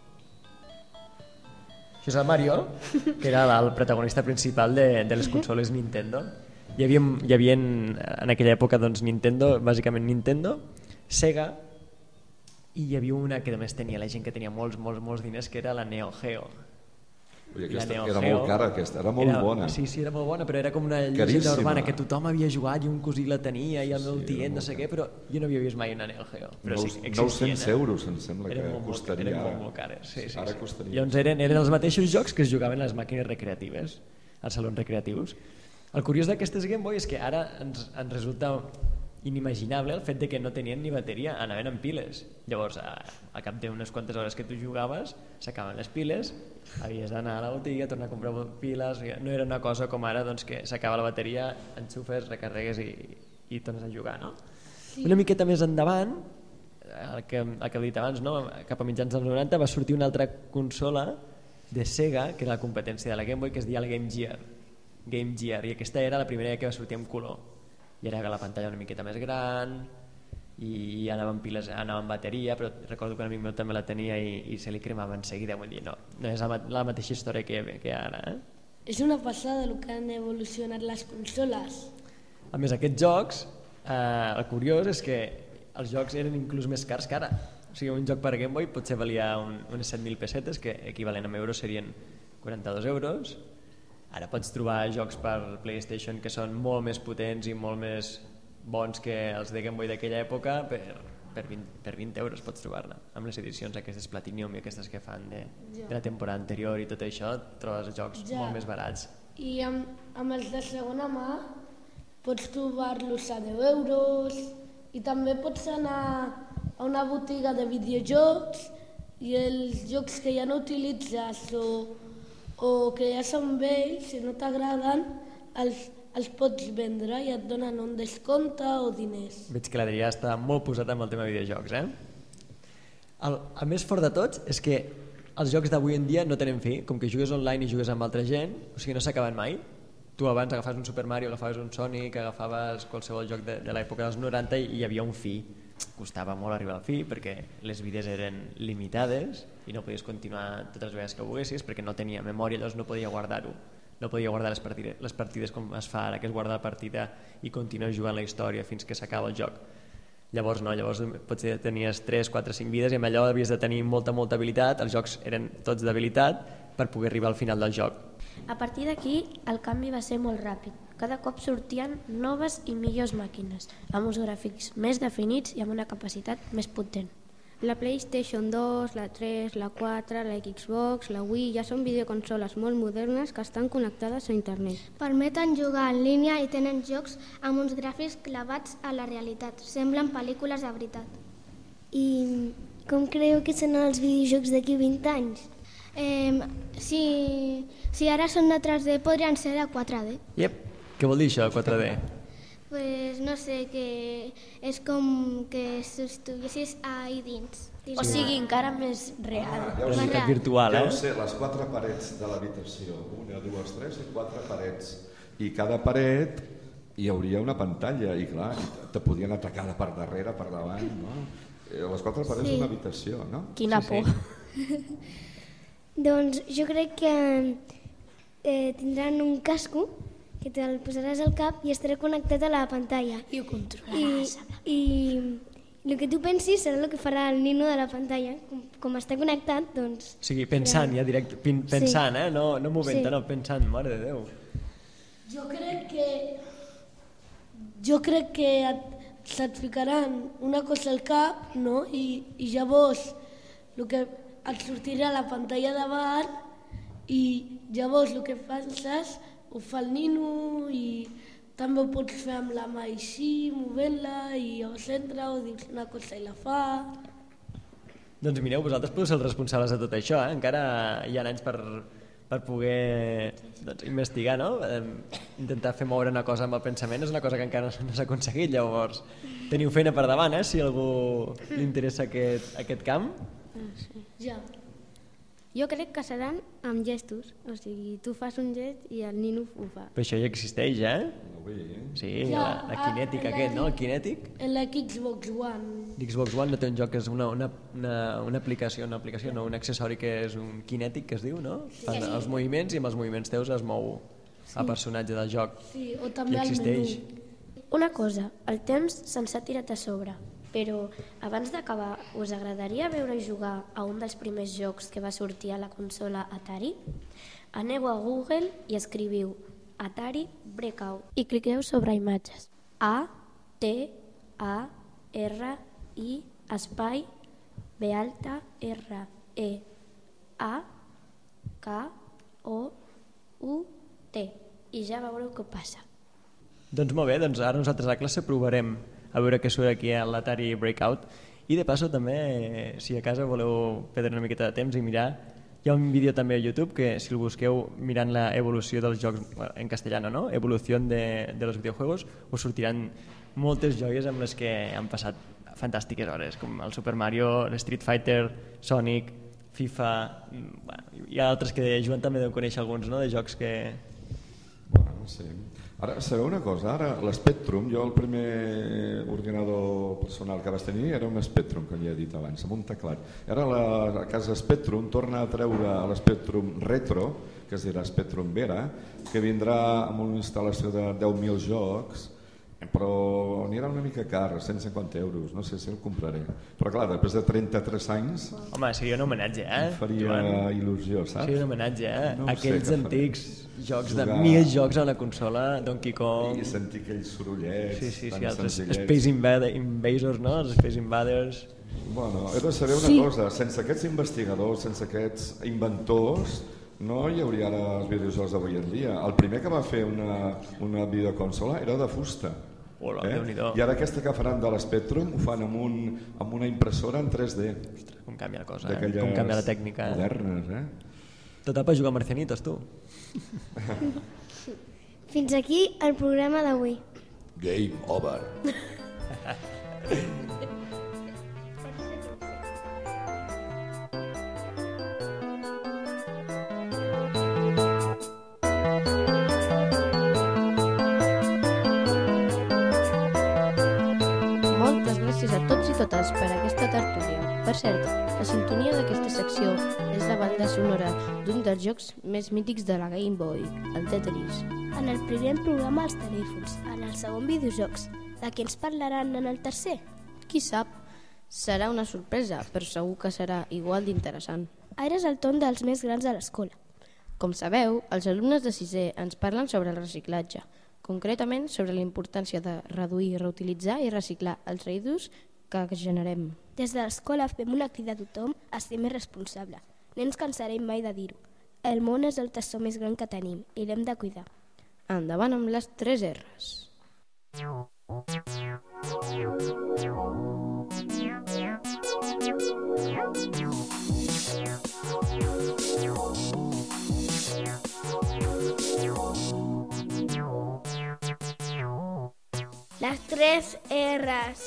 Això és el Mario, que era el protagonista principal de, de les consoles Nintendo. Hi havia, hi havia en aquella època doncs, Nintendo, bàsicament Nintendo, Sega, i hi havia una que només tenia la gent que tenia molts, molts, molts diners, que era la Neo Geo. Ui, aquesta era Geo, molt cara, aquesta, era molt era, bona. Sí, sí, era molt bona, però era com una llegenda urbana que tothom havia jugat i un cosí la tenia i el meu sí, tiet, no sé què, però jo no havia vist mai una Neo Geo. Però sí, nou-cents euros em sembla que molt, costaria. Eren molt, molt cares. Sí, sí, ara sí. costaria. Llavors eren, eren els mateixos jocs que es jugaven a les màquines recreatives, als salons recreatius. El curiós d'aquestes Game Boy és que ara ens, ens resulta inimaginable el fet de que no tenien ni bateria, anaven amb piles. Llavors, a, a cap d'unes quantes hores que tu jugaves, s'acaben les piles, havies d'anar a la botiga, tornar a comprar piles, no era una cosa com ara doncs, que s'acaba la bateria, enxufes, recarregues i, i tornes a jugar. No? Sí. Una miqueta més endavant, el que, el que he dit abans, no? Cap a mitjans dels noranta va sortir una altra consola de Sega, que era la competència de la Game Boy, que es deia el Game Gear. Game Gear, i aquesta era la primera que va sortir en color. I era la pantalla una miqueta més gran i anaven piles, anaven bateria, però recordo que un amic meu també la tenia i, i se li cremava en seguida. Vull dir, no, no és la mateixa història que, que ara. Eh? És una passada el que han evolucionat les consoles. A més, aquests jocs, eh, el curiós és que els jocs eren inclús més cars que ara. O sigui, un joc per Game Boy potser valia un, unes set mil pessetes, que equivalent a euros serien quaranta-dos euros. Ara pots trobar jocs per PlayStation que són molt més potents i molt més bons que els de Game Boy d'aquella època per, per, vint, per vint euros pots trobar-ne. Amb les edicions aquestes Platinum i aquestes que fan de, ja. de la temporada anterior i tot això, trobes jocs ja. molt més barats. I amb, amb els de segona mà pots trobar-los a deu euros i també pots anar a una botiga de videojocs i els jocs que ja no utilitzes o, o que ja són vells, si no t'agraden, els els pots vendre i et donen un descompte o diners. Veig que l'Adrià està molt posat amb el tema de videojocs, eh? El, el més fort de tots és que els jocs d'avui en dia no tenen fi, com que jugues online i jugues amb altra gent, o sigui, no s'acaben mai. Tu abans agafaves un Super Mario, agafaves un Sonic, agafaves qualsevol joc de, de l'època dels noranta i hi havia un fi. Costava molt arribar al fi perquè les vides eren limitades i no podies continuar totes les vegades que volguessis perquè no tenia memòria, llavors no podia guardar-ho. No podia guardar les partides, les partides com es fa ara, que es guarda la partida i continues jugant la història fins que s'acaba el joc. Llavors no, llavors potser tenies tres, quatre, cinc vides i amb allò havies de tenir molta, molta habilitat, els jocs eren tots d'habilitat per poder arribar al final del joc. A partir d'aquí el canvi va ser molt ràpid. Cada cop sortien noves i millors màquines, amb uns gràfics més definits i amb una capacitat més potent. La PlayStation dos, la tres, la quatre, la Xbox, la Wii ja són videoconsoles molt modernes que estan connectades a internet. Permeten jugar en línia i tenen jocs amb uns gràfics clavats a la realitat. Semblen pel·lícules de veritat. I com creieu que seran els videojocs d'aquí vint anys? Eh, si, si ara són de tres D, podrien ser de quatre D. Yep. Què vol dir això, quatre D? Pues no sé, que és com que estiguessis ahí dins. dins. O sigui, encara més real. Ah, una mica virtual, eh? Deu ser les quatre parets de l'habitació. Una, dues, tres i quatre parets. I cada paret hi hauria una pantalla i clar, te podien atacar de per darrere, per davant, no? Les quatre parets sí. d'una habitació, no? Quina sí, por. Sí. Doncs jo crec que eh, tindran un casco que te'l posaràs al cap i estarà connectat a la pantalla. I ho controlaràs. I, i el que tu pensis serà el que farà el nino de la pantalla. Com, com està connectat, doncs... O sigui, pensant ja directe, pensant, sí. eh? No, no movent-te, sí. no, pensant, mare de Déu. Jo crec que... Jo crec que et, se't ficaran una cosa al cap, no? I, i llavors el que et sortirà a la pantalla davant i llavors el que penses ho fa el nino i també ho pots fer amb la mà així, movent-la i llavors entra o dius una cosa i la fa. Doncs mireu, vosaltres podeu ser els responsables de tot això, eh? Encara hi ha anys per, per poder doncs, investigar, no? Eh, intentar fer moure una cosa amb el pensament és una cosa que encara no s'ha aconseguit, llavors teniu feina per davant, eh? Si a algú li interessa aquest, aquest camp. Sí. Ja. Jo crec que seran amb gestos, o sigui, tu fas un gest i el nino ho fa. Però això ja existeix, eh? Sí, ja, la, la kinètica la, aquest, no? El kinètic. En la Xbox One. L'Xbox One no té un joc que és una, una, una, una aplicació, una aplicació, no, un accessori que és un kinètic, que es diu, no? Fan sí. els moviments i amb els moviments teus es mou sí. el personatge del joc. Sí, o també el menú. Una cosa, el temps se'ns ha tirat a sobre. Però abans d'acabar, us agradaria veure jugar a un dels primers jocs que va sortir a la consola Atari? Aneu a Google i escriviu Atari Breakout i cliqueu sobre imatges. A, T, A, R, I, espai, B alta, R, E, A, K, O, U, T. I ja veureu què passa. Doncs molt bé, doncs ara nosaltres a classe provarem a veure què surt aquí a l'Atari Breakout i de passo també, si a casa voleu perdre una miqueta de temps i mirar, hi ha un vídeo també a YouTube que si el busqueu mirant l'evolució dels jocs en castellano, no? Evolució de, de los videojuegos, us sortiran moltes joies amb les que han passat fantàstiques hores, com el Super Mario, Street Fighter, Sonic, FIFA, bueno, hi ha altres que Joan també deu conèixer alguns, no?, de jocs que... Bueno, sí. Ara, sabeu una cosa, ara l'Spectrum, jo el primer ordinador personal que vas tenir era un Spectrum, com ja he dit abans, amb un teclat. Ara la casa Spectrum torna a treure a l'Spectrum Retro, que es dirà Spectrum Vera, que vindrà amb una instal·lació de deu mil jocs, però anirà una mica car, cent cinquanta euros, no sé si el compraré. Però clar, després de trenta-tres anys... Home, seria un homenatge, eh? Em faria Joan, il·lusió, saps? Seria un homenatge, eh? No Aquells sé antics jocs Jugar... de mil jocs a la consola, Donkey Kong... I sentir aquells sorollets sí, sí, sí, tan els senzillets. Space Invaders, no? Els Space Invaders... Bueno, he de saber una sí. cosa, sense aquests investigadors, sense aquests inventors, no hi hauria ara els videojocs d'avui en dia. El primer que va fer una, una videoconsola era de fusta. Hola, eh? I ara aquesta que faran de l'Spectrum ho fan amb, un, amb una impressora en tres D. Ostres, com canvia la cosa, eh? Com canvia la tècnica. Modernes, eh? Total per jugar a Marcianitos, tu. Fins aquí el programa d'avui. Game over. Totes per aquesta tertúlia. Per cert, la sintonia d'aquesta secció és la banda sonora d'un dels jocs més mítics de la Game Boy, el Tetris. En el primer programa els telèfons, en el segon videojocs. De què ens parlaran en el tercer? Qui sap? Serà una sorpresa, però segur que serà igual d'interessant. Ara és el torn dels més grans de l'escola. Com sabeu, els alumnes de sisè ens parlen sobre el reciclatge, concretament sobre la importància de reduir, reutilitzar i reciclar els residus que generem. Des de l'escola fem una crida a tothom a ser més responsable. No ens cansarem mai de dir-ho. El món és el tresor més gran que tenim i l'hem de cuidar. Endavant amb les tres R's. Les tres R's.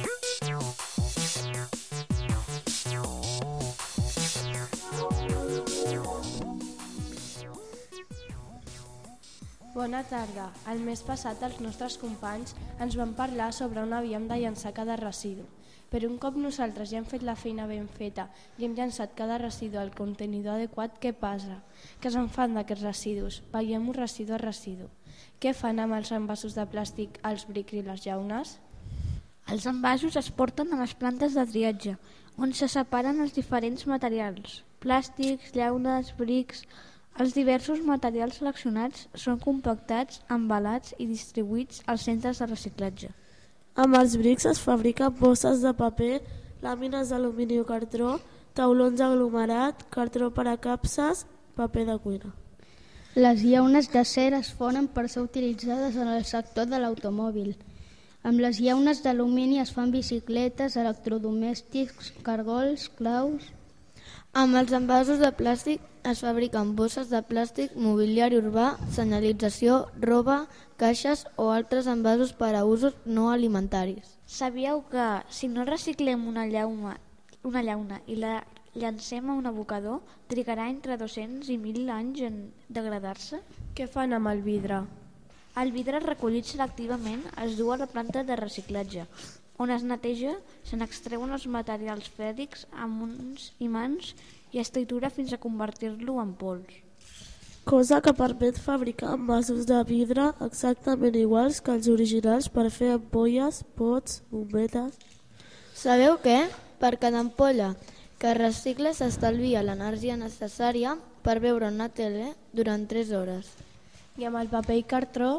Bona tarda. El mes passat els nostres companys ens van parlar sobre on havíem de llançar cada residu. Però un cop nosaltres ja hem fet la feina ben feta i hem llançat cada residu al contenidor adequat, què passa? Què se'n fan d'aquests residus? Veiem-ho residu a residu. Què fan amb els envasos de plàstic, els brics i les llaunes? Els envasos es porten a les plantes de triatge, on se separen els diferents materials, plàstics, llaunes, brics. Els diversos materials seleccionats són compactats, embalats i distribuïts als centres de reciclatge. Amb els brics es fabriquen bosses de paper, làmines d'alumini o cartró, taulons aglomerat, cartró per a capses, paper de cuina. Les llaunes d'acer es fonen per ser utilitzades en el sector de l'automòbil. Amb les llaunes d'alumini es fan bicicletes, electrodomèstics, cargols, claus... Amb els envasos de plàstic es fabriquen bosses de plàstic, mobiliari urbà, senyalització, roba, caixes o altres envasos per a usos no alimentaris. Sabíeu que si no reciclem una llauna, una llauna i la llancem a un abocador, trigarà entre dos-cents i mil anys en degradar-se? Què fan amb el vidre? El vidre recollit selectivament es du a la planta de reciclatge, on es neteja, se n'extreuen els materials fèrrics amb uns imants i es tritura fins a convertir-lo en pols. Cosa que permet fabricar envasos de vidre exactament iguals que els originals per fer ampolles, pots, bombetes... Sabeu què? Per cada ampolla que recicla s'estalvia l'energia necessària per veure una tele durant tres hores. I amb el paper i cartró?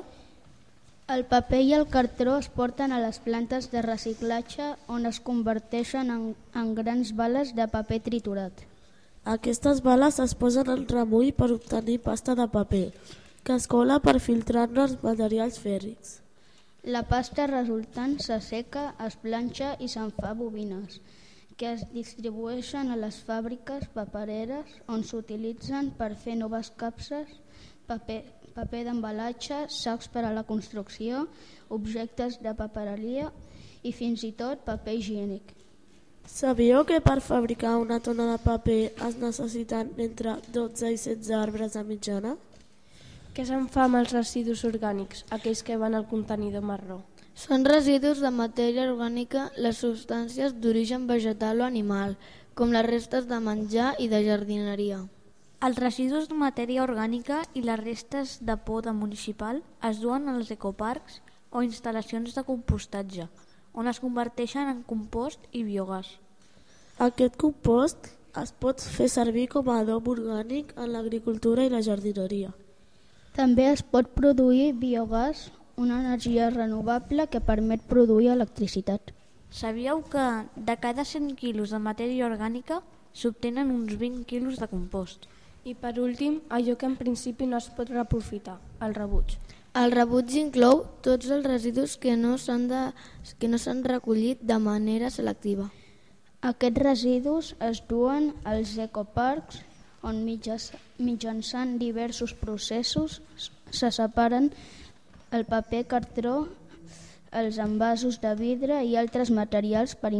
El paper i el cartró es porten a les plantes de reciclatge on es converteixen en, en grans bales de paper triturat. Aquestes bales es posen en remull per obtenir pasta de paper, que es cola per filtrar-ne els materials fèrrics. La pasta resultant s'asseca, es planxa i se'n fa bobines, que es distribueixen a les fàbriques papereres on s'utilitzen per fer noves capses, paper, paper d'embalatge, sacs per a la construcció, objectes de papereria i fins i tot paper higiènic. Sabíeu que per fabricar una tona de paper es necessiten entre dotze i setze arbres de mitjana? Què se'n fa amb els residus orgànics, aquells que van al contenidor marró? Són residus de matèria orgànica les substàncies d'origen vegetal o animal, com les restes de menjar i de jardineria. Els residus de matèria orgànica i les restes de poda municipal es duen als ecoparcs o instal·lacions de compostatge, on es converteixen en compost i biogàs. Aquest compost es pot fer servir com a adob orgànic en l'agricultura i la jardineria. També es pot produir biogàs, una energia renovable que permet produir electricitat. Sabíeu que de cada cent quilos de matèria orgànica s'obtenen uns vint quilos de compost? I per últim, allò que en principi no es pot reaprofitar, el rebuig. El rebuig inclou tots els residus que no s'han de, que no s'han recollit de manera selectiva. Aquests residus es duen als ecoparcs, on mitjançant diversos processos se separen el paper cartró, els envasos de vidre i altres materials per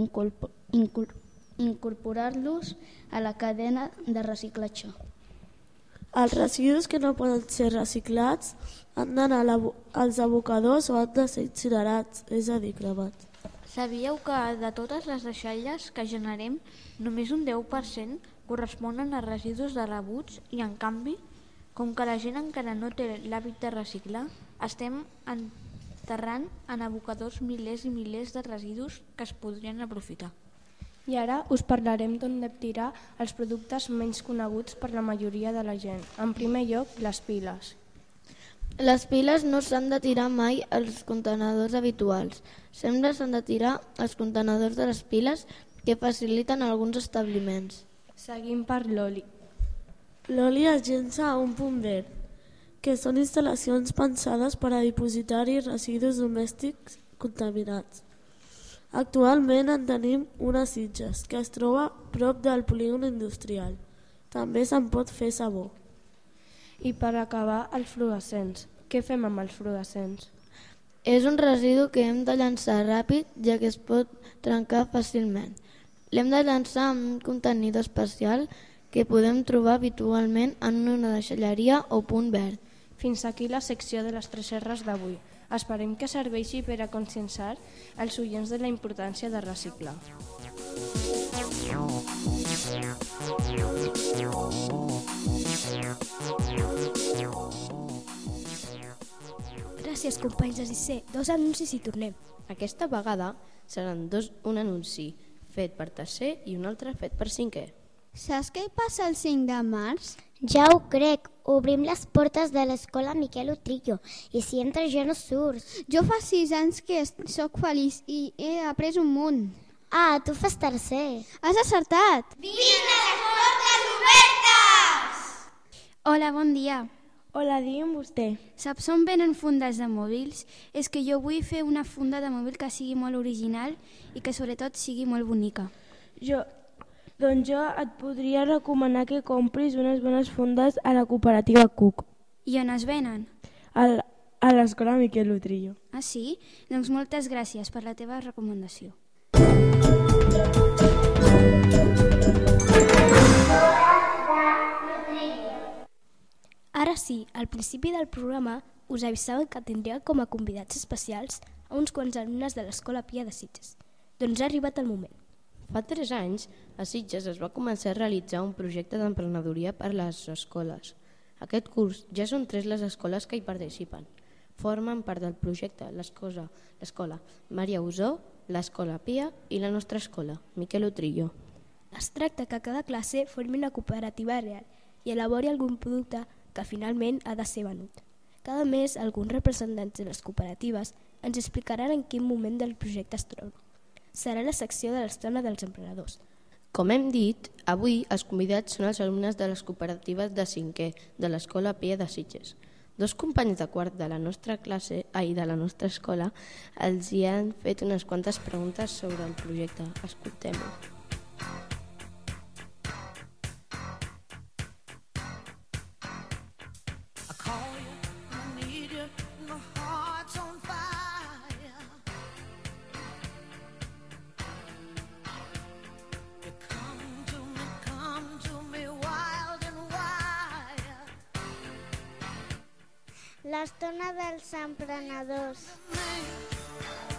incorporar-los a la cadena de reciclatge. Els residus que no poden ser reciclats han d'anar als abocadors o han de ser incinerats, és a dir, cremats. Sabíeu que de totes les deixalles que generem, només un deu per cent corresponen a residus de rebuig i, en canvi, com que la gent encara no té l'hàbit de reciclar, estem enterrant en abocadors milers i milers de residus que es podrien aprofitar. I ara us parlarem d'on hem tirar els productes menys coneguts per la majoria de la gent. En primer lloc, les piles. Les piles no s'han de tirar mai als contenedors habituals. Sempre s'han de tirar als contenedors de les piles que faciliten alguns establiments. Seguim per l'oli. L'oli es llença a un punt verd, que són instal·lacions pensades per a dipositar-hi residus domèstics contaminats. Actualment en tenim una a Sitges, que es troba prop del polígon industrial. També se'n pot fer sabó. I per acabar, els fluorescents. Què fem amb els fluorescents? És un residu que hem de llançar ràpid, ja que es pot trencar fàcilment. L'hem de llançar en un contenidor especial que podem trobar habitualment en una deixalleria o punt verd. Fins aquí la secció de les tres erres d'avui. Esperem que serveixi per a conscienciar els oients de la importància de reciclar. Gràcies, companys de sisè. Dos anuncis i tornem. Aquesta vegada seran dos, un anunci fet per tercer i un altre fet per cinquè. Saps què passa el cinc de març? Ja ho crec. Obrim les portes de l'escola Miquel Utrillo i si entres ja no surts. Jo fa sis anys que sóc feliç i he après un munt. Ah, tu fas tercer. Has acertat! Vine a les portes obertes! Hola, bon dia. Hola, digui'm vostè. Saps on venen fundes de mòbils? És que jo vull fer una funda de mòbil que sigui molt original i que sobretot sigui molt bonica. Jo, doncs jo et podria recomanar que compris unes bones fundes a la cooperativa Cook. I on es venen? A, a l'escola Miquel Utrillo. Ah, sí? Doncs moltes gràcies per la teva recomanació. Ara sí, al principi del programa us avisava que tindria com a convidats especials a uns quants alumnes de l'Escola Pia de Sitges. Doncs ha arribat el moment. Fa tres anys, a Sitges es va començar a realitzar un projecte d'emprenedoria per a les escoles. Aquest curs ja són tres les escoles que hi participen. Formen part del projecte l'escola l'escola Maria Usó, l'Escola Pia i la nostra escola, Miquel Utrillo. Es tracta que cada classe formi una cooperativa real i elabori algun producte que finalment ha de ser venut. Cada mes, alguns representants de les cooperatives ens explicaran en quin moment del projecte es troben. Serà la secció de l'estona dels emprenedors. Com hem dit, avui els convidats són els alumnes de les cooperatives de cinquè de l'Escola Pia de Sitges. Dos companys de quart de la nostra classe, ai, de la nostra escola, els hi han fet unes quantes preguntes sobre el projecte. Escoltem-ho. L'estona dels emprenedors.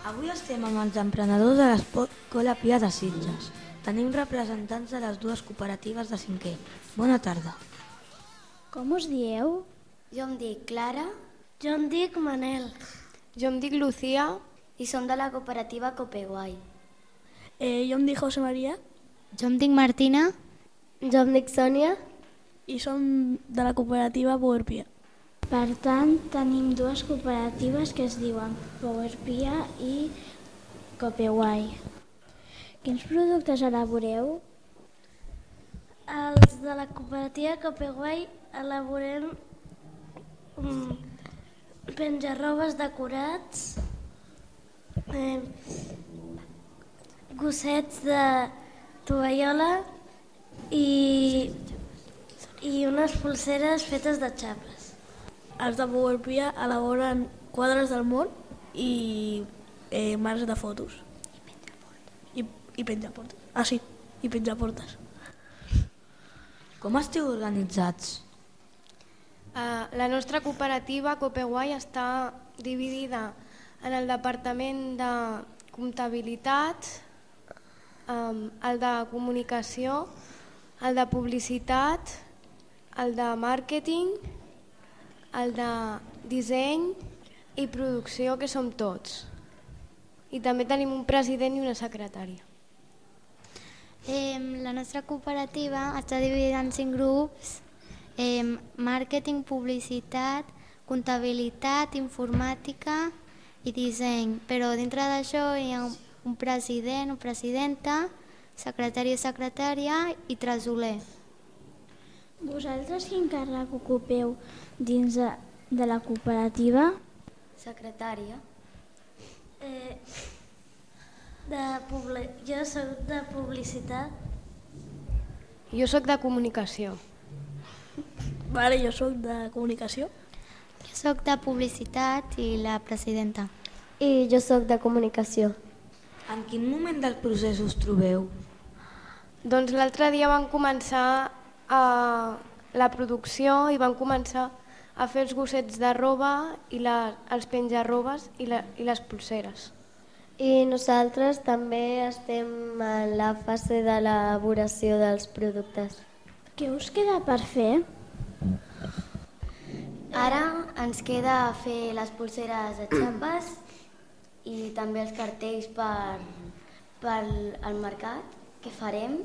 Avui estem amb els emprenedors de l'Escola Pia de Sitges. Tenim representants de les dues cooperatives de cinquè. Bona tarda. Com us dieu? Jo em dic Clara. Jo em dic Manel. Jo em dic Lucía. I som de la cooperativa Copeguai. Eh, jo em dic José María. Jo em dic Martina. Jo em dic Sònia. I som de la cooperativa PowerPia. Per tant, tenim dues cooperatives que es diuen PowerPia i Copeguai. Quins productes elaboreu? Els de la cooperativa Copeguai elaborem um, penjarrobes decorats, eh, gossets de tovallola i, i unes pulseres fetes de xapes. Els de PowerPia elaboren quadres del món i eh, marcs de fotos. I, i penjaportes. Ah, sí, i penjaportes. Com esteu organitzats? Uh, la nostra cooperativa Copeguai està dividida en el departament de comptabilitat, um, el de comunicació, el de publicitat, el de màrqueting, el de disseny i producció, que som tots. I també tenim un president i una secretària. Eh, la nostra cooperativa està dividida en cinc grups: eh, màrqueting, publicitat, comptabilitat, informàtica i disseny. Però dintre d'això hi ha un, un president o presidenta, secretari o secretària i tresorer. Vosaltres quin càrrec ocupeu dins de, de la cooperativa? Secretària. Eh, de publi... Jo soc de publicitat. Jo sóc de comunicació. Vale, jo sóc de comunicació. Jo sóc de publicitat i la presidenta. I jo sóc de comunicació. En quin moment del procés us trobeu? Doncs l'altre dia van començar a la producció i van començar a fer els gossets de roba i la, els penjarrobes i, la, i les pulseres. I nosaltres també estem en la fase d'elaboració dels productes. Què us queda per fer? Ara ens queda fer les pulseres de xapes i també els cartells per, per al mercat que farem.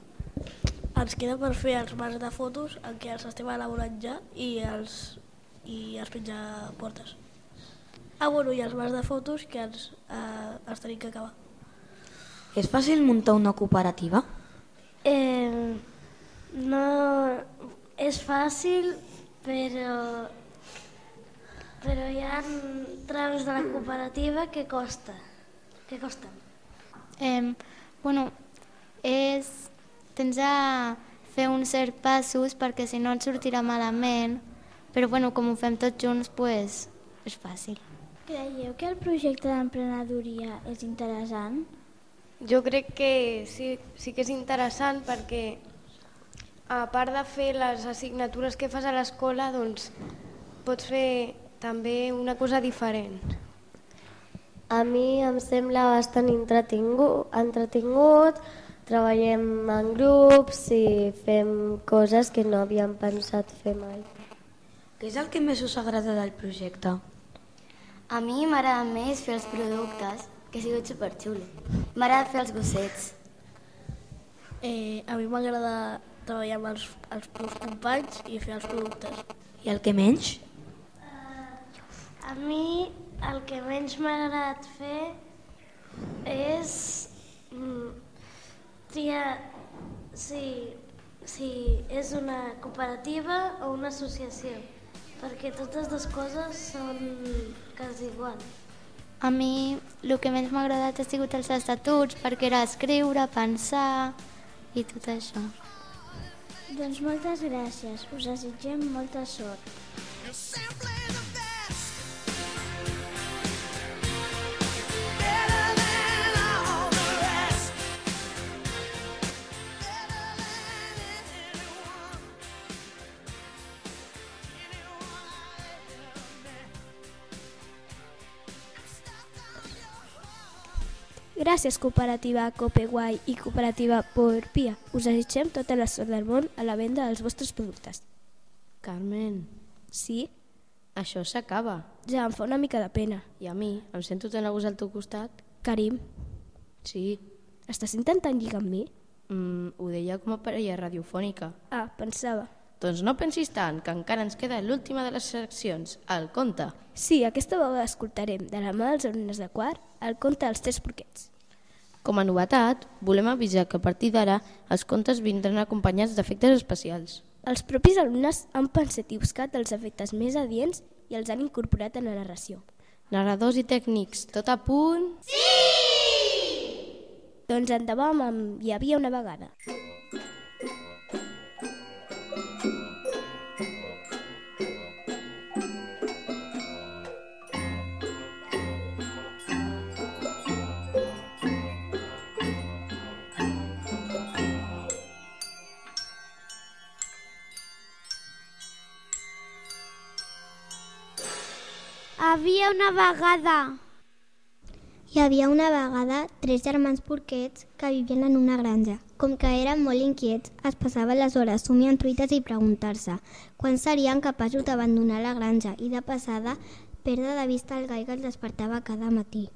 Ens queda per fer els marcs de fotos en què els estem elaborant ja i els, i els penjaportes. Ah, bueno, i els marcs de fotos que ens, eh, els tenim que acabar. És fàcil muntar una cooperativa? Eh, no és fàcil, però, però hi ha trams de la cooperativa que costa. Que costen. Eh, bueno, és... tens a fer uns certs passos perquè si no et sortirà malament, però bueno, com ho fem tots junts, pues, és fàcil. Creieu que el projecte d'emprenedoria és interessant? Jo crec que sí, sí que és interessant perquè a part de fer les assignatures que fas a l'escola, doncs pots fer també una cosa diferent. A mi em sembla bastant entretingut, entretingut treballem en grups i fem coses que no havíem pensat fer mai. Què és el que més us agrada del projecte? A mi m'agrada més fer els productes, que ha sigut superxulo. M'agrada fer els gossets. Eh, a mi m'agrada treballar amb els, els meus companys i fer els productes. I el que menys? Uh, a mi el que menys m'ha agradat fer és... Mm, triar si, si és una cooperativa o una associació, perquè totes dues coses són quasi igual. A mi el que menys m'ha agradat ha sigut els estatuts, perquè era escriure, pensar i tot això. Doncs moltes gràcies, us desitgem molta sort. Gràcies, cooperativa Copeguai i cooperativa Power Pia. Us desitgem tota la sort del món a la venda dels vostres productes. Carmen. Sí? Això s'acaba. Ja em fa una mica de pena. I a mi, em sento tan a gust al teu costat. Karim. Sí. Estàs intentant lligar amb mi? Mm, ho deia com a parella radiofònica. Ah, pensava. Doncs no pensis tant, que encara ens queda l'última de les seccions, el conte. Sí, aquesta vegada escoltarem, de la mà dels alumnes de quart, el conte dels tres porquets. Com a novetat, volem avisar que a partir d'ara els contes vindran acompanyats d'efectes especials. Els propis alumnes han pensat i buscat els efectes més adients i els han incorporat en la narració. Narradors i tècnics, tot a punt? Sí! Doncs endavant amb Hi havia una vegada. Havia una vegada. Hi havia una vegada tres germans porquets que vivien en una granja. Com que eren molt inquiets, es passaven les hores somiant truites i preguntar-se quan serien capaços d'abandonar la granja i de passada perdre de vista el gall que els despertava cada matí.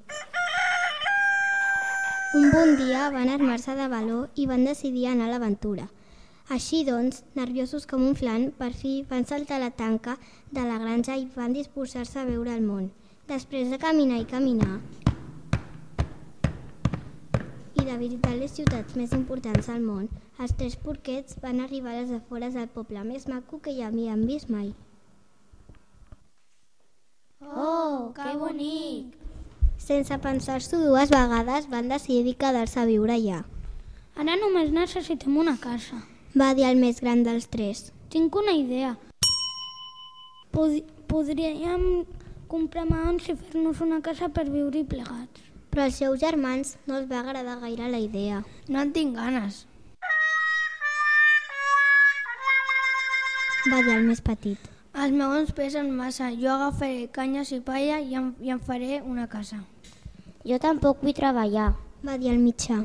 Un bon dia van armar-se de valor i van decidir anar a l'aventura. Així doncs, nerviosos com un flan, per fi van saltar la tanca de la granja i van disposar-se a veure el món. Després de caminar i caminar i de visitar les ciutats més importants del món, els tres porquets van arribar a les afores del poble més maco que hi havien vist mai. Oh, que bonic! Sense pensar-s'ho dues vegades, van decidir quedar-se a viure allà. Ara només necessitem una casa, va dir el més gran dels tres. Tinc una idea. Pod podríem comprar maons i fer-nos una casa per viure-hi plegats. Però als seus germans no els va agradar gaire la idea. No en tinc ganes, va dir el més petit. Els maons pesen massa. Jo agafaré canyes i palla i em, i em faré una casa. Jo tampoc vull treballar, va dir el mitjà.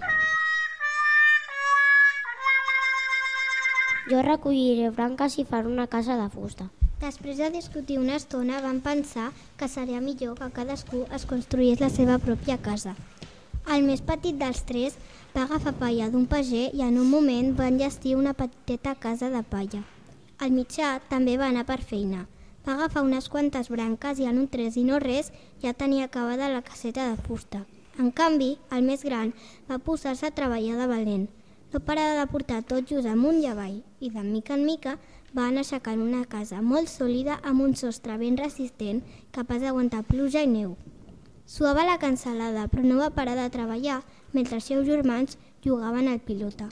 Jo recolliré branques i faré una casa de fusta. Després de discutir una estona van pensar que seria millor que cadascú es construís la seva pròpia casa. El més petit dels tres va agafar palla d'un pager i en un moment va enllestir una petita casa de palla. El mitjà també va anar per feina. Va agafar unes quantes branques i en un tres i no res ja tenia acabada la caseta de fusta. En canvi, el més gran va posar-se a treballar de valent. No parava de portar tot just amunt i avall i de mica en mica va anar aixecant una casa molt sòlida amb un sostre ben resistent capaç d'aguantar pluja i neu. Suava la cansalada, però no va parar de treballar mentre els seus germans jugaven al pilota.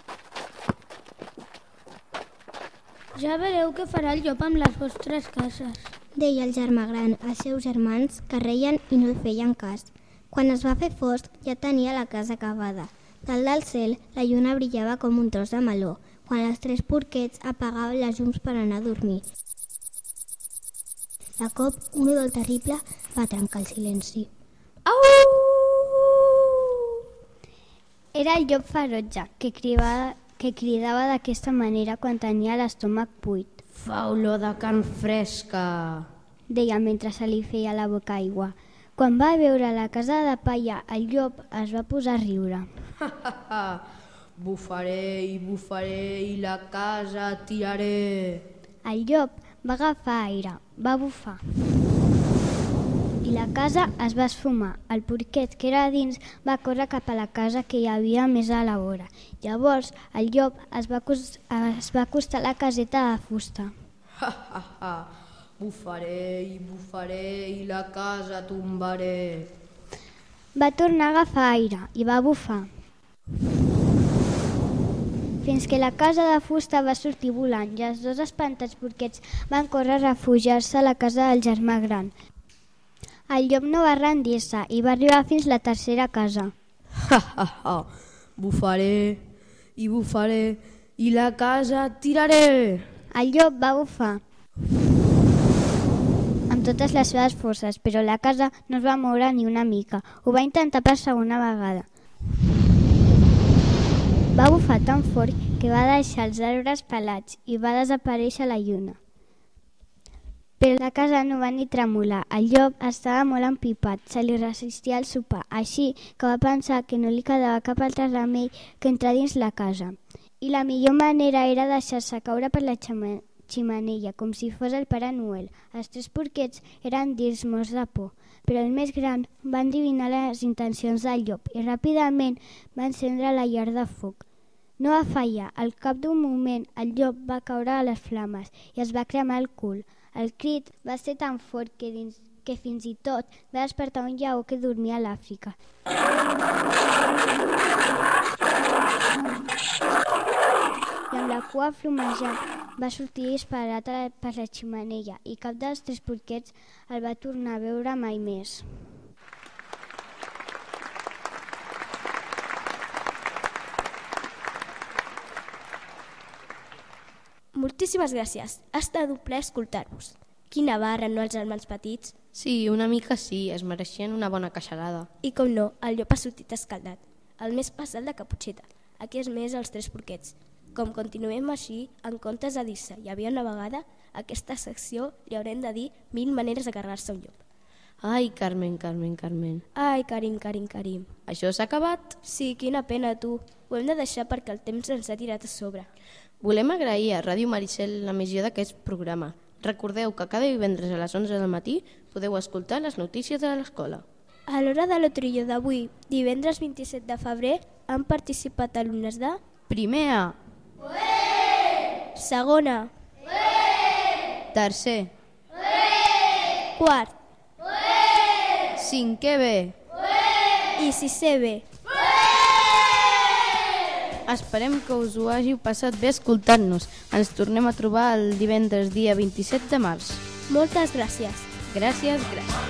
Ja veureu què farà el llop amb les vostres cases, deia el germà gran als seus germans, que reien i no el feien cas. Quan es va fer fosc ja tenia la casa acabada. Dalt del cel la lluna brillava com un tros de meló, quan els tres porquets apagaven les llums per anar a dormir. De cop, un udol terrible va trencar el silenci. Au! Era el llop ferotge, que cridava, que cridava d'aquesta manera quan tenia l'estómac buit. Fa olor de carn fresca, deia mentre se li feia la boca aigua. Quan va veure la casa de palla, el llop es va posar a riure. Bufaré i bufaré i la casa tiraré. El llop va agafar aire, va bufar. I la casa es va esfumar. El porquet, que era a dins, va córrer cap a la casa que hi havia més a la vora. Llavors, el llop es va, es va acostar a la caseta de fusta. Bufaré i bufaré i la casa tombaré. Va tornar a agafar aire i va bufar, fins que la casa de fusta va sortir volant i els dos espantats porquets van córrer a refugiar-se a la casa del germà gran. El llop no va rendir-se i va arribar fins la tercera casa. Bufaré i bufaré i la casa tiraré. El llop va bufar. Amb amb totes les seves forces, però la casa no es va moure ni una mica. Ho va intentar per segona vegada. Va bufar tan fort que va deixar els arbres pelats i va desaparèixer la lluna. Però la casa no va ni tremolar. El llop estava molt empipat, se li resistia al sopar, així que va pensar que no li quedava cap altre remei que entrar dins la casa. I la millor manera era deixar-se caure per la ximenella, com si fos el Pare Noel. Els tres porquets eren dins morts de por, però el més gran va endevinar les intencions del llop i ràpidament va encendre la llar de foc. No va fallar. Al cap d'un moment el llop va caure a les flames i es va cremar el cul. El crit va ser tan fort que, dins, que fins i tot va despertar un lleó que dormia a l'Àfrica. I amb la cua flomejant va sortir disparat per la ximenella i cap dels tres porquets el va tornar a veure mai més. Moltíssimes gràcies. Ha estat un plaer escoltar-vos. Quina barra, no, els germans petits? Sí, una mica sí, es mereixien una bona queixalada. I com no, el llop ha sortit escaldat. El més passat de Caputxeta. Aquí és més els tres porquets. Com continuem així, en comptes de dir-se hi havia una vegada, a aquesta secció li haurem de dir mil maneres de carregar-se un llop. Ai, Carmen, Carmen, Carmen. Ai, Karim, Karim, Karim. Això s'ha acabat? Sí, quina pena, tu. Ho hem de deixar perquè el temps ens ha tirat a sobre. Volem agrair a Ràdio Maricel l'emissió d'aquest programa. Recordeu que cada divendres a les onze del matí podeu escoltar les notícies de l'escola. A l'hora de l'Otrillo d'avui, divendres vint-i-set de febrer, han participat alumnes de... Primer A. Ué! Segona. Ué! Tercer. Ué! Quart. Ué! Cinquè B. Ué! I sisè B. Esperem que us ho hàgiu passat bé escoltant-nos. Ens tornem a trobar el divendres dia vint-i-set de març. Moltes gràcies. Gràcies, gràcies.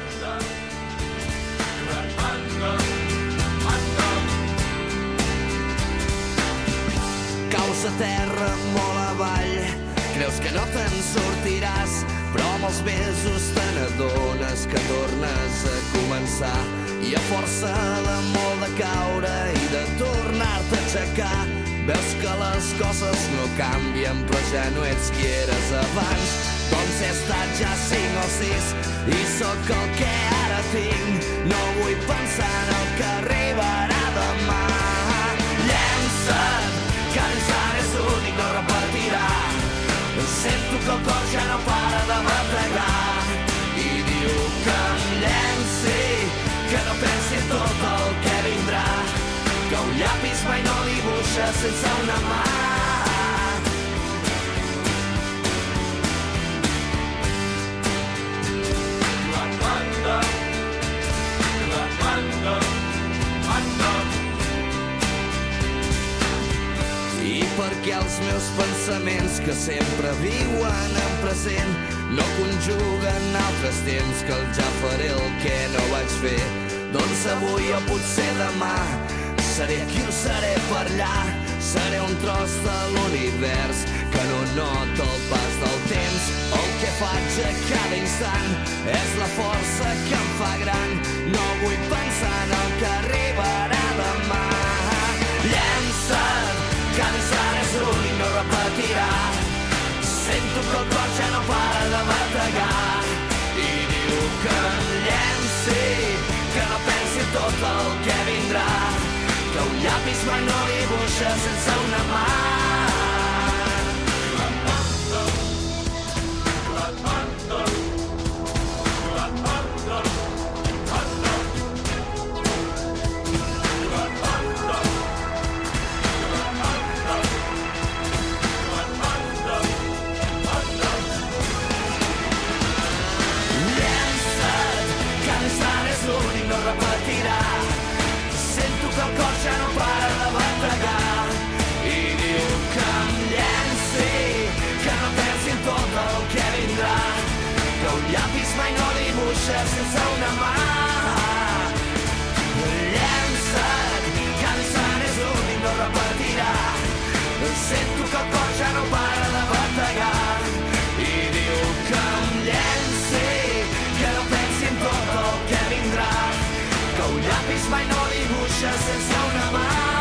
Caus a terra molt avall, creus que no te'n sortiràs, però amb els mesos te n'adones que tornes a començar. I a força de molt de caure i de tornar-te a aixecar, veus que les coses no canvien, però ja no ets qui eres abans. Doncs he estat ja cinc o sis i sóc el que ara tinc. No vull pensar en el que arribarà demà. Llença't, que l'ensant és únic, no repetirà. Sento que el cor ja no para de bategar i diu que em llenci, que no pensi en tot el que vindrà, que un llapis mai no dibuixa sense una mà. I perquè els meus pensaments que sempre viuen en present no conjuguen altres temps que el ja faré el que no vaig fer, doncs avui o potser demà seré aquí o seré per allà. Seré un tros de l'univers que no nota el pas del temps. El que faig a cada instant és la força que em fa gran. No vull pensar en el que arribarà demà. Llença't, que l'instant és únic, no repetirà. Sento que el cor ja no para de bategar i diu que em llenci, que no pensi en tot el que vindrà, que un llapis mai no dibuixa sense una mà. Llapis mai no dibuixa sense una mà. Llença't, que l'instant és únic, no repetirà. Sento que el cor ja no para de bategar i diu que em llenci, mai no dibuixes sense una mà.